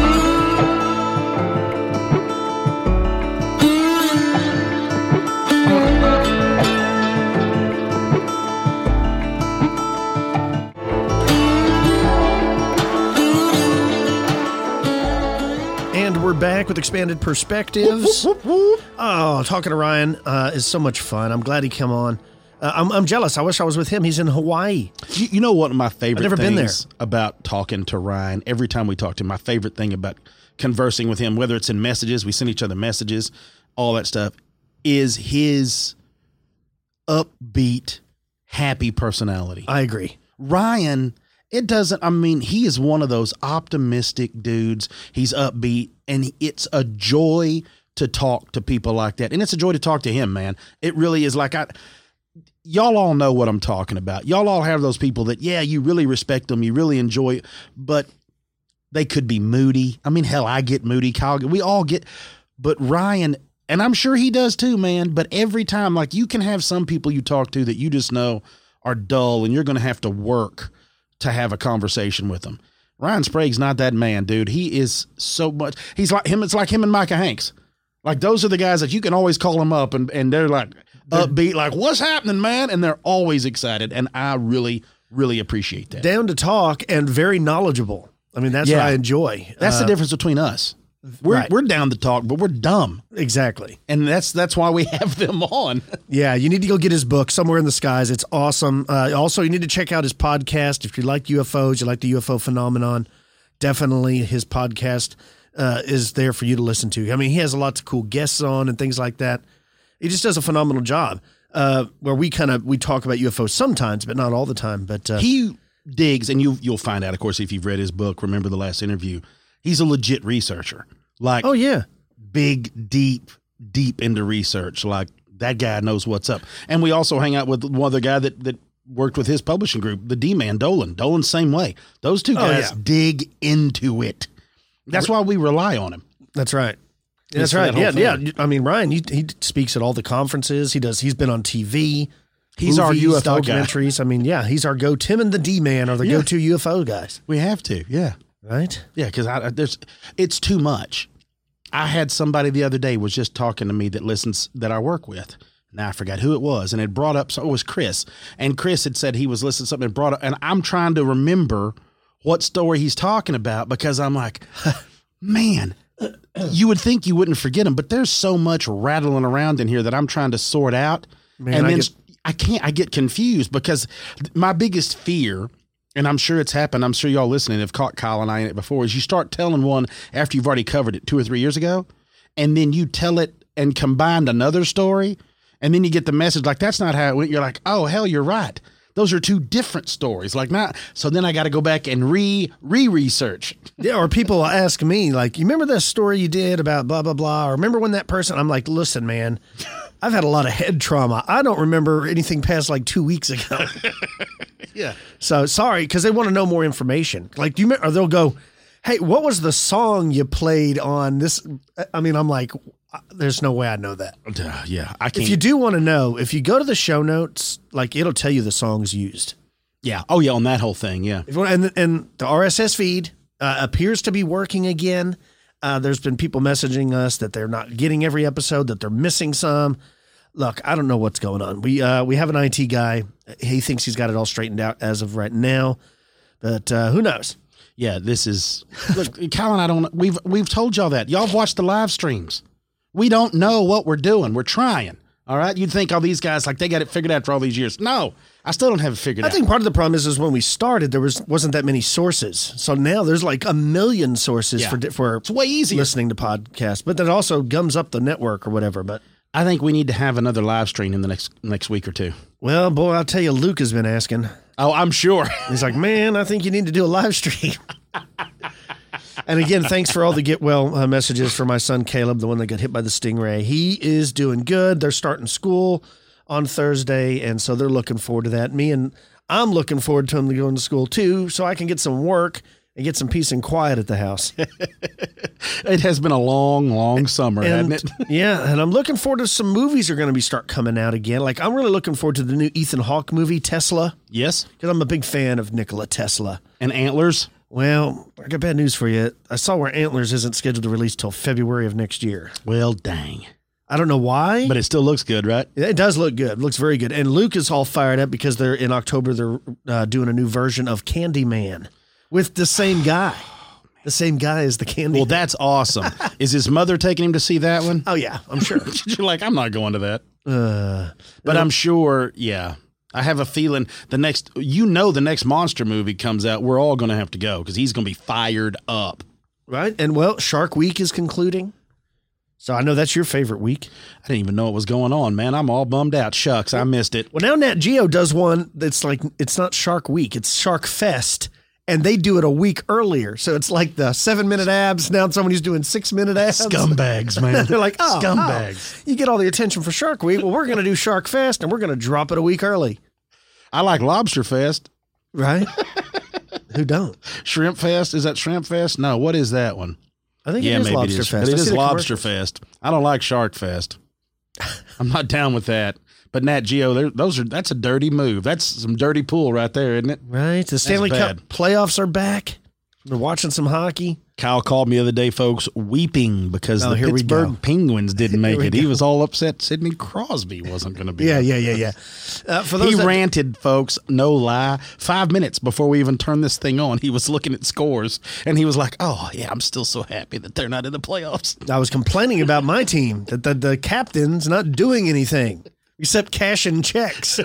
back with expanded perspectives.
Whoop, whoop, whoop.
Oh, talking to Ryan uh, is so much fun. I'm glad he came on. Uh, I'm, I'm jealous. I wish I was with him. He's in Hawaii.
You, you know what my favorite
I've never
things
been there.
about talking to Ryan, every time we talk to him, my favorite thing about conversing with him, whether it's in messages, we send each other messages, all that stuff, is his upbeat, happy personality.
I agree.
Ryan, it doesn't, I mean, he is one of those optimistic dudes. He's upbeat, and it's a joy to talk to people like that. And it's a joy to talk to him, man. It really is. Like, I, y'all all know what I'm talking about. Y'all all have those people that, yeah, you really respect them, you really enjoy, but they could be moody. I mean, hell, I get moody. Kyle, we all get, but Ryan, and I'm sure he does too, man. But every time, like, you can have some people you talk to that you just know are dull, and you're going to have to work to have a conversation with them. Ryan Sprague's not that man, dude. He is so much. He's like him. It's like him and Micah Hanks. Like, those are the guys that you can always call them up, and, and they're like upbeat, like, what's happening, man? And they're always excited. And I really, really appreciate that.
Down to talk and very knowledgeable. I mean, that's
Yeah.
what I enjoy.
That's
Uh,
the difference between us. We're
right.
we're down to talk, but we're dumb.
Exactly.
And that's that's why we have them on.
Yeah, you need to go get his book, Somewhere in the Skies. It's awesome. Uh, also, you need to check out his podcast. If you like U F Os, you like the U F O phenomenon, definitely his podcast uh, is there for you to listen to. I mean, he has lots of cool guests on and things like that. He just does a phenomenal job. Uh, where we kind of we talk about U F Os sometimes, but not all the time. But uh,
He digs, and you you'll find out, of course, if you've read his book. Remember the last interview? He's a legit researcher. Like,
oh yeah,
big, deep, deep into research. Like, that guy knows what's up. And we also hang out with one other guy that that worked with his publishing group, the D-Man, Dolan. Dolan, same way. Those two guys
Oh, yeah.
dig into it. That's why we rely on him.
that's right.
Just
That's
for
right.
that
Yeah,
whole
yeah.
thing.
I mean, Ryan, he, he speaks at all the conferences. He does. He's been on T V.
He's our
movies,
U F O guy.
documentaries. I mean, yeah, he's our go. Tim and the D-Man are the
Yeah.
go-to U F O guys,
We have to, yeah.
right?
Yeah, because I, I there's it's too much. I had somebody the other day was just talking to me that listens that I work with. Now I forgot who it was, and it brought up. So it was Chris, and Chris had said he was listening to something and brought up, and I'm trying to remember what story he's talking about because I'm like, man, you would think you wouldn't forget him, but there's so much rattling around in here that I'm trying to sort out,
Man,
and
I
then
get-
I can't. I get confused because my biggest fear. And I'm sure it's happened. I'm sure y'all listening have caught Kyle and I in it before. Is you start telling one after you've already covered it two or three years ago, and then you tell it and combined another story, and then you get the message like that's not how it went. You're like, oh hell, you're right. Those are two different stories. Like not. So then I got to go back and re re research.
Yeah, or people will ask me, like, you remember that story you did about blah, blah, blah? Or remember when that person, I'm like, listen, man, I've had a lot of head trauma. I don't remember anything past like two weeks ago.
Yeah.
So sorry, because they want to know more information. Like, do you remember, or they'll go, hey, what was the song you played on this? I mean, I'm like, there's no way I know that.
Uh, yeah. I can't.
If you do want to know, if you go to the show notes, like, it'll tell you the songs used.
yeah. Oh yeah. On that whole thing. Yeah.
If you want, and, and the R S S feed uh, appears to be working again. Uh, there's been people messaging us that they're not getting every episode, that they're missing some. Look, I don't know what's going on. We uh, we have an I T guy. He thinks he's got it all straightened out as of right now, but uh, who knows?
Yeah. This is. Look, Kyle and I don't. We've we've told y'all that. Y'all have watched the live streams. We don't know what we're doing. We're trying. All right. You'd think all these guys like they got it figured out for all these years. No, I still don't have it figured
I
out.
think part of the problem is, is when we started, there was wasn't that many sources. So now there's like a million sources
Yeah.
for di- for
It's way easier.
listening to podcasts, but that also gums up the network or whatever. But
I think we need to have another live stream in the next next week or two.
well, boy, I'll tell you, Luke has been asking.
Oh, I'm sure.
He's like, man, I think you need to do a live stream. And again, thanks for all the get well uh, messages for my son Caleb, the one that got hit by the stingray. He is doing good. They're starting school on Thursday, and so they're looking forward to that. Me and I'm looking forward to him going to school too, so I can get some work and get some peace and quiet at the house.
It has been a long, long summer,
And,
hasn't it?
yeah, and I'm looking forward to some movies are going to be start coming out again. Like I'm really looking forward to the new Ethan Hawke movie, Tesla,
Yes.
because I'm a big fan of Nikola Tesla.
And Antlers.
Well, I got bad news for you. I saw where Antlers isn't scheduled to release till February of next year.
Well, dang.
I don't know why,
But it still looks good, right?
it does look good. It looks very good. And Luke is all fired up because they're in October. They're uh, doing a new version of Candyman with the same guy. the same guy as the candy.
Well, that's awesome. Is his mother taking him to see that one?
Oh, yeah, I'm sure.
You're like, I'm not going to that.
Uh,
but I'm sure, yeah. I have a feeling the next, you know, the next monster movie comes out, we're all going to have to go because he's going to be fired up.
Right. And, well, Shark Week is concluding. So I know that's your favorite week.
I didn't even know what was going on, man. I'm all bummed out. Shucks, I missed it.
Well, now Nat Geo does one that's like, it's not Shark Week, it's Shark Fest. And they do it a week earlier. So it's like the seven-minute abs. Now somebody's doing six-minute abs.
Scumbags, man.
They're like, oh,
scumbags.
Oh, you get all the attention for Shark Week. Well, we're going to do Shark Fest, and we're going to drop it a week early.
I like Lobster Fest.
Right? Who don't?
Shrimp Fest? Is that Shrimp Fest? No, what is that one?
I think
yeah,
it is
maybe
Lobster
it is.
Fest.
But it
I
is
see the
Lobster Fest. I don't like Shark Fest. I'm not down with that. But Nat Geo, those are that's a dirty move. That's some dirty pool right there, isn't it?
Right. The Stanley Cup
bad.
playoffs are back. We're watching some hockey.
Kyle called me the other day, folks, weeping because
oh,
the
here
Pittsburgh
we go.
Penguins didn't make it.
go.
He was all upset Sidney Crosby wasn't going to be
Yeah,
there.
yeah, yeah, yeah. Uh, for those
he
that,
ranted, folks, no lie. Five minutes before we even turned this thing on, he was looking at scores, and he was like, oh, yeah, I'm still so happy that they're not in the playoffs.
I was complaining about my team, that the, the captain's not doing anything except cashing checks.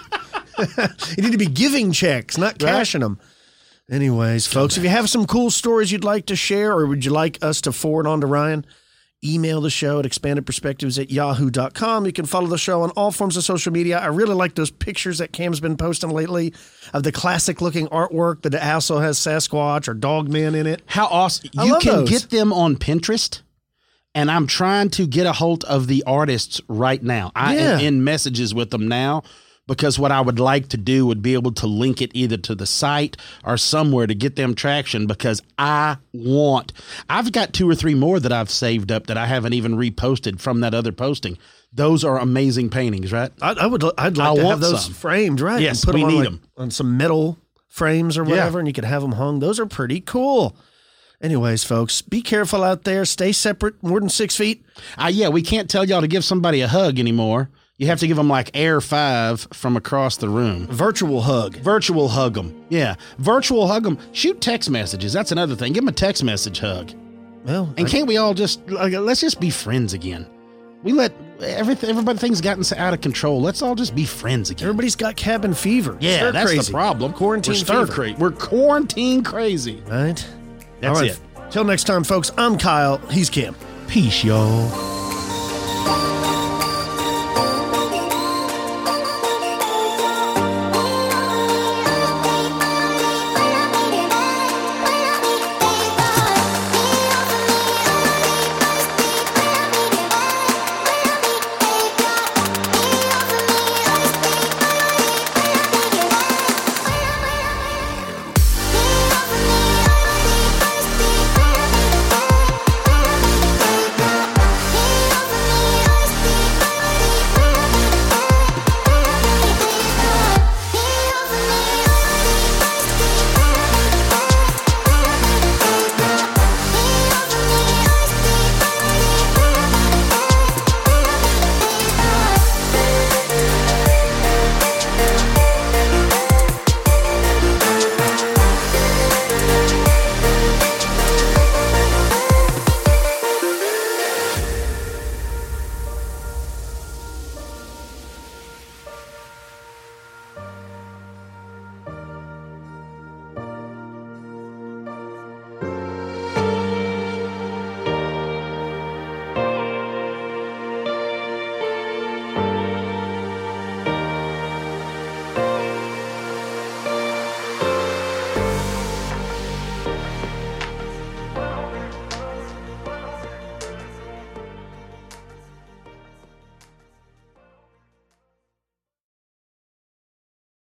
You need to be giving checks, not cashing them. Anyways, folks, if you have some cool stories you'd like to share or would you like us to forward on to Ryan, email the show at expanded perspectives at yahoo dot com. You can follow the show on all forms of social media. I really like those pictures that Cam's been posting lately of the classic-looking artwork that also has Sasquatch or Dogman in it.
How awesome.
I
You
love
can
those.
get them on Pinterest, and I'm trying to get a hold of the artists right now. I
Yeah.
am in messages with them now. Because what I would like to do would be able to link it either to the site or somewhere to get them traction because I want, I've got two or three more that I've saved up that I haven't even reposted from that other posting. Those are amazing paintings, right?
I, I would, I'd like
I
to
want
have those
some.
framed, right?
Yes,
and put
we
them on,
need
like,
them.
on some metal frames or whatever,
Yeah.
and you could have them hung. Those are pretty cool. Anyways, folks, be careful out there. Stay separate, more than six feet.
Uh, yeah, we can't tell y'all to give somebody a hug anymore. You have to give them like Air five from across the room.
Virtual hug.
Virtual hug them. Yeah, virtual hug them. Shoot text messages. That's another thing. Give them a text message hug.
Well,
And
I-
can't we all just, like, let's just be friends again. We let everything, everybody thing's gotten so out of control. Let's all just be friends again.
everybody's got cabin fever.
yeah,
Stir
that's
crazy.
the problem.
Quarantine
We're stir
fever.
crazy. We're quarantine crazy.
Right?
That's
All right.
it.
Till next time, folks, I'm Kyle. He's Cam.
Peace, y'all.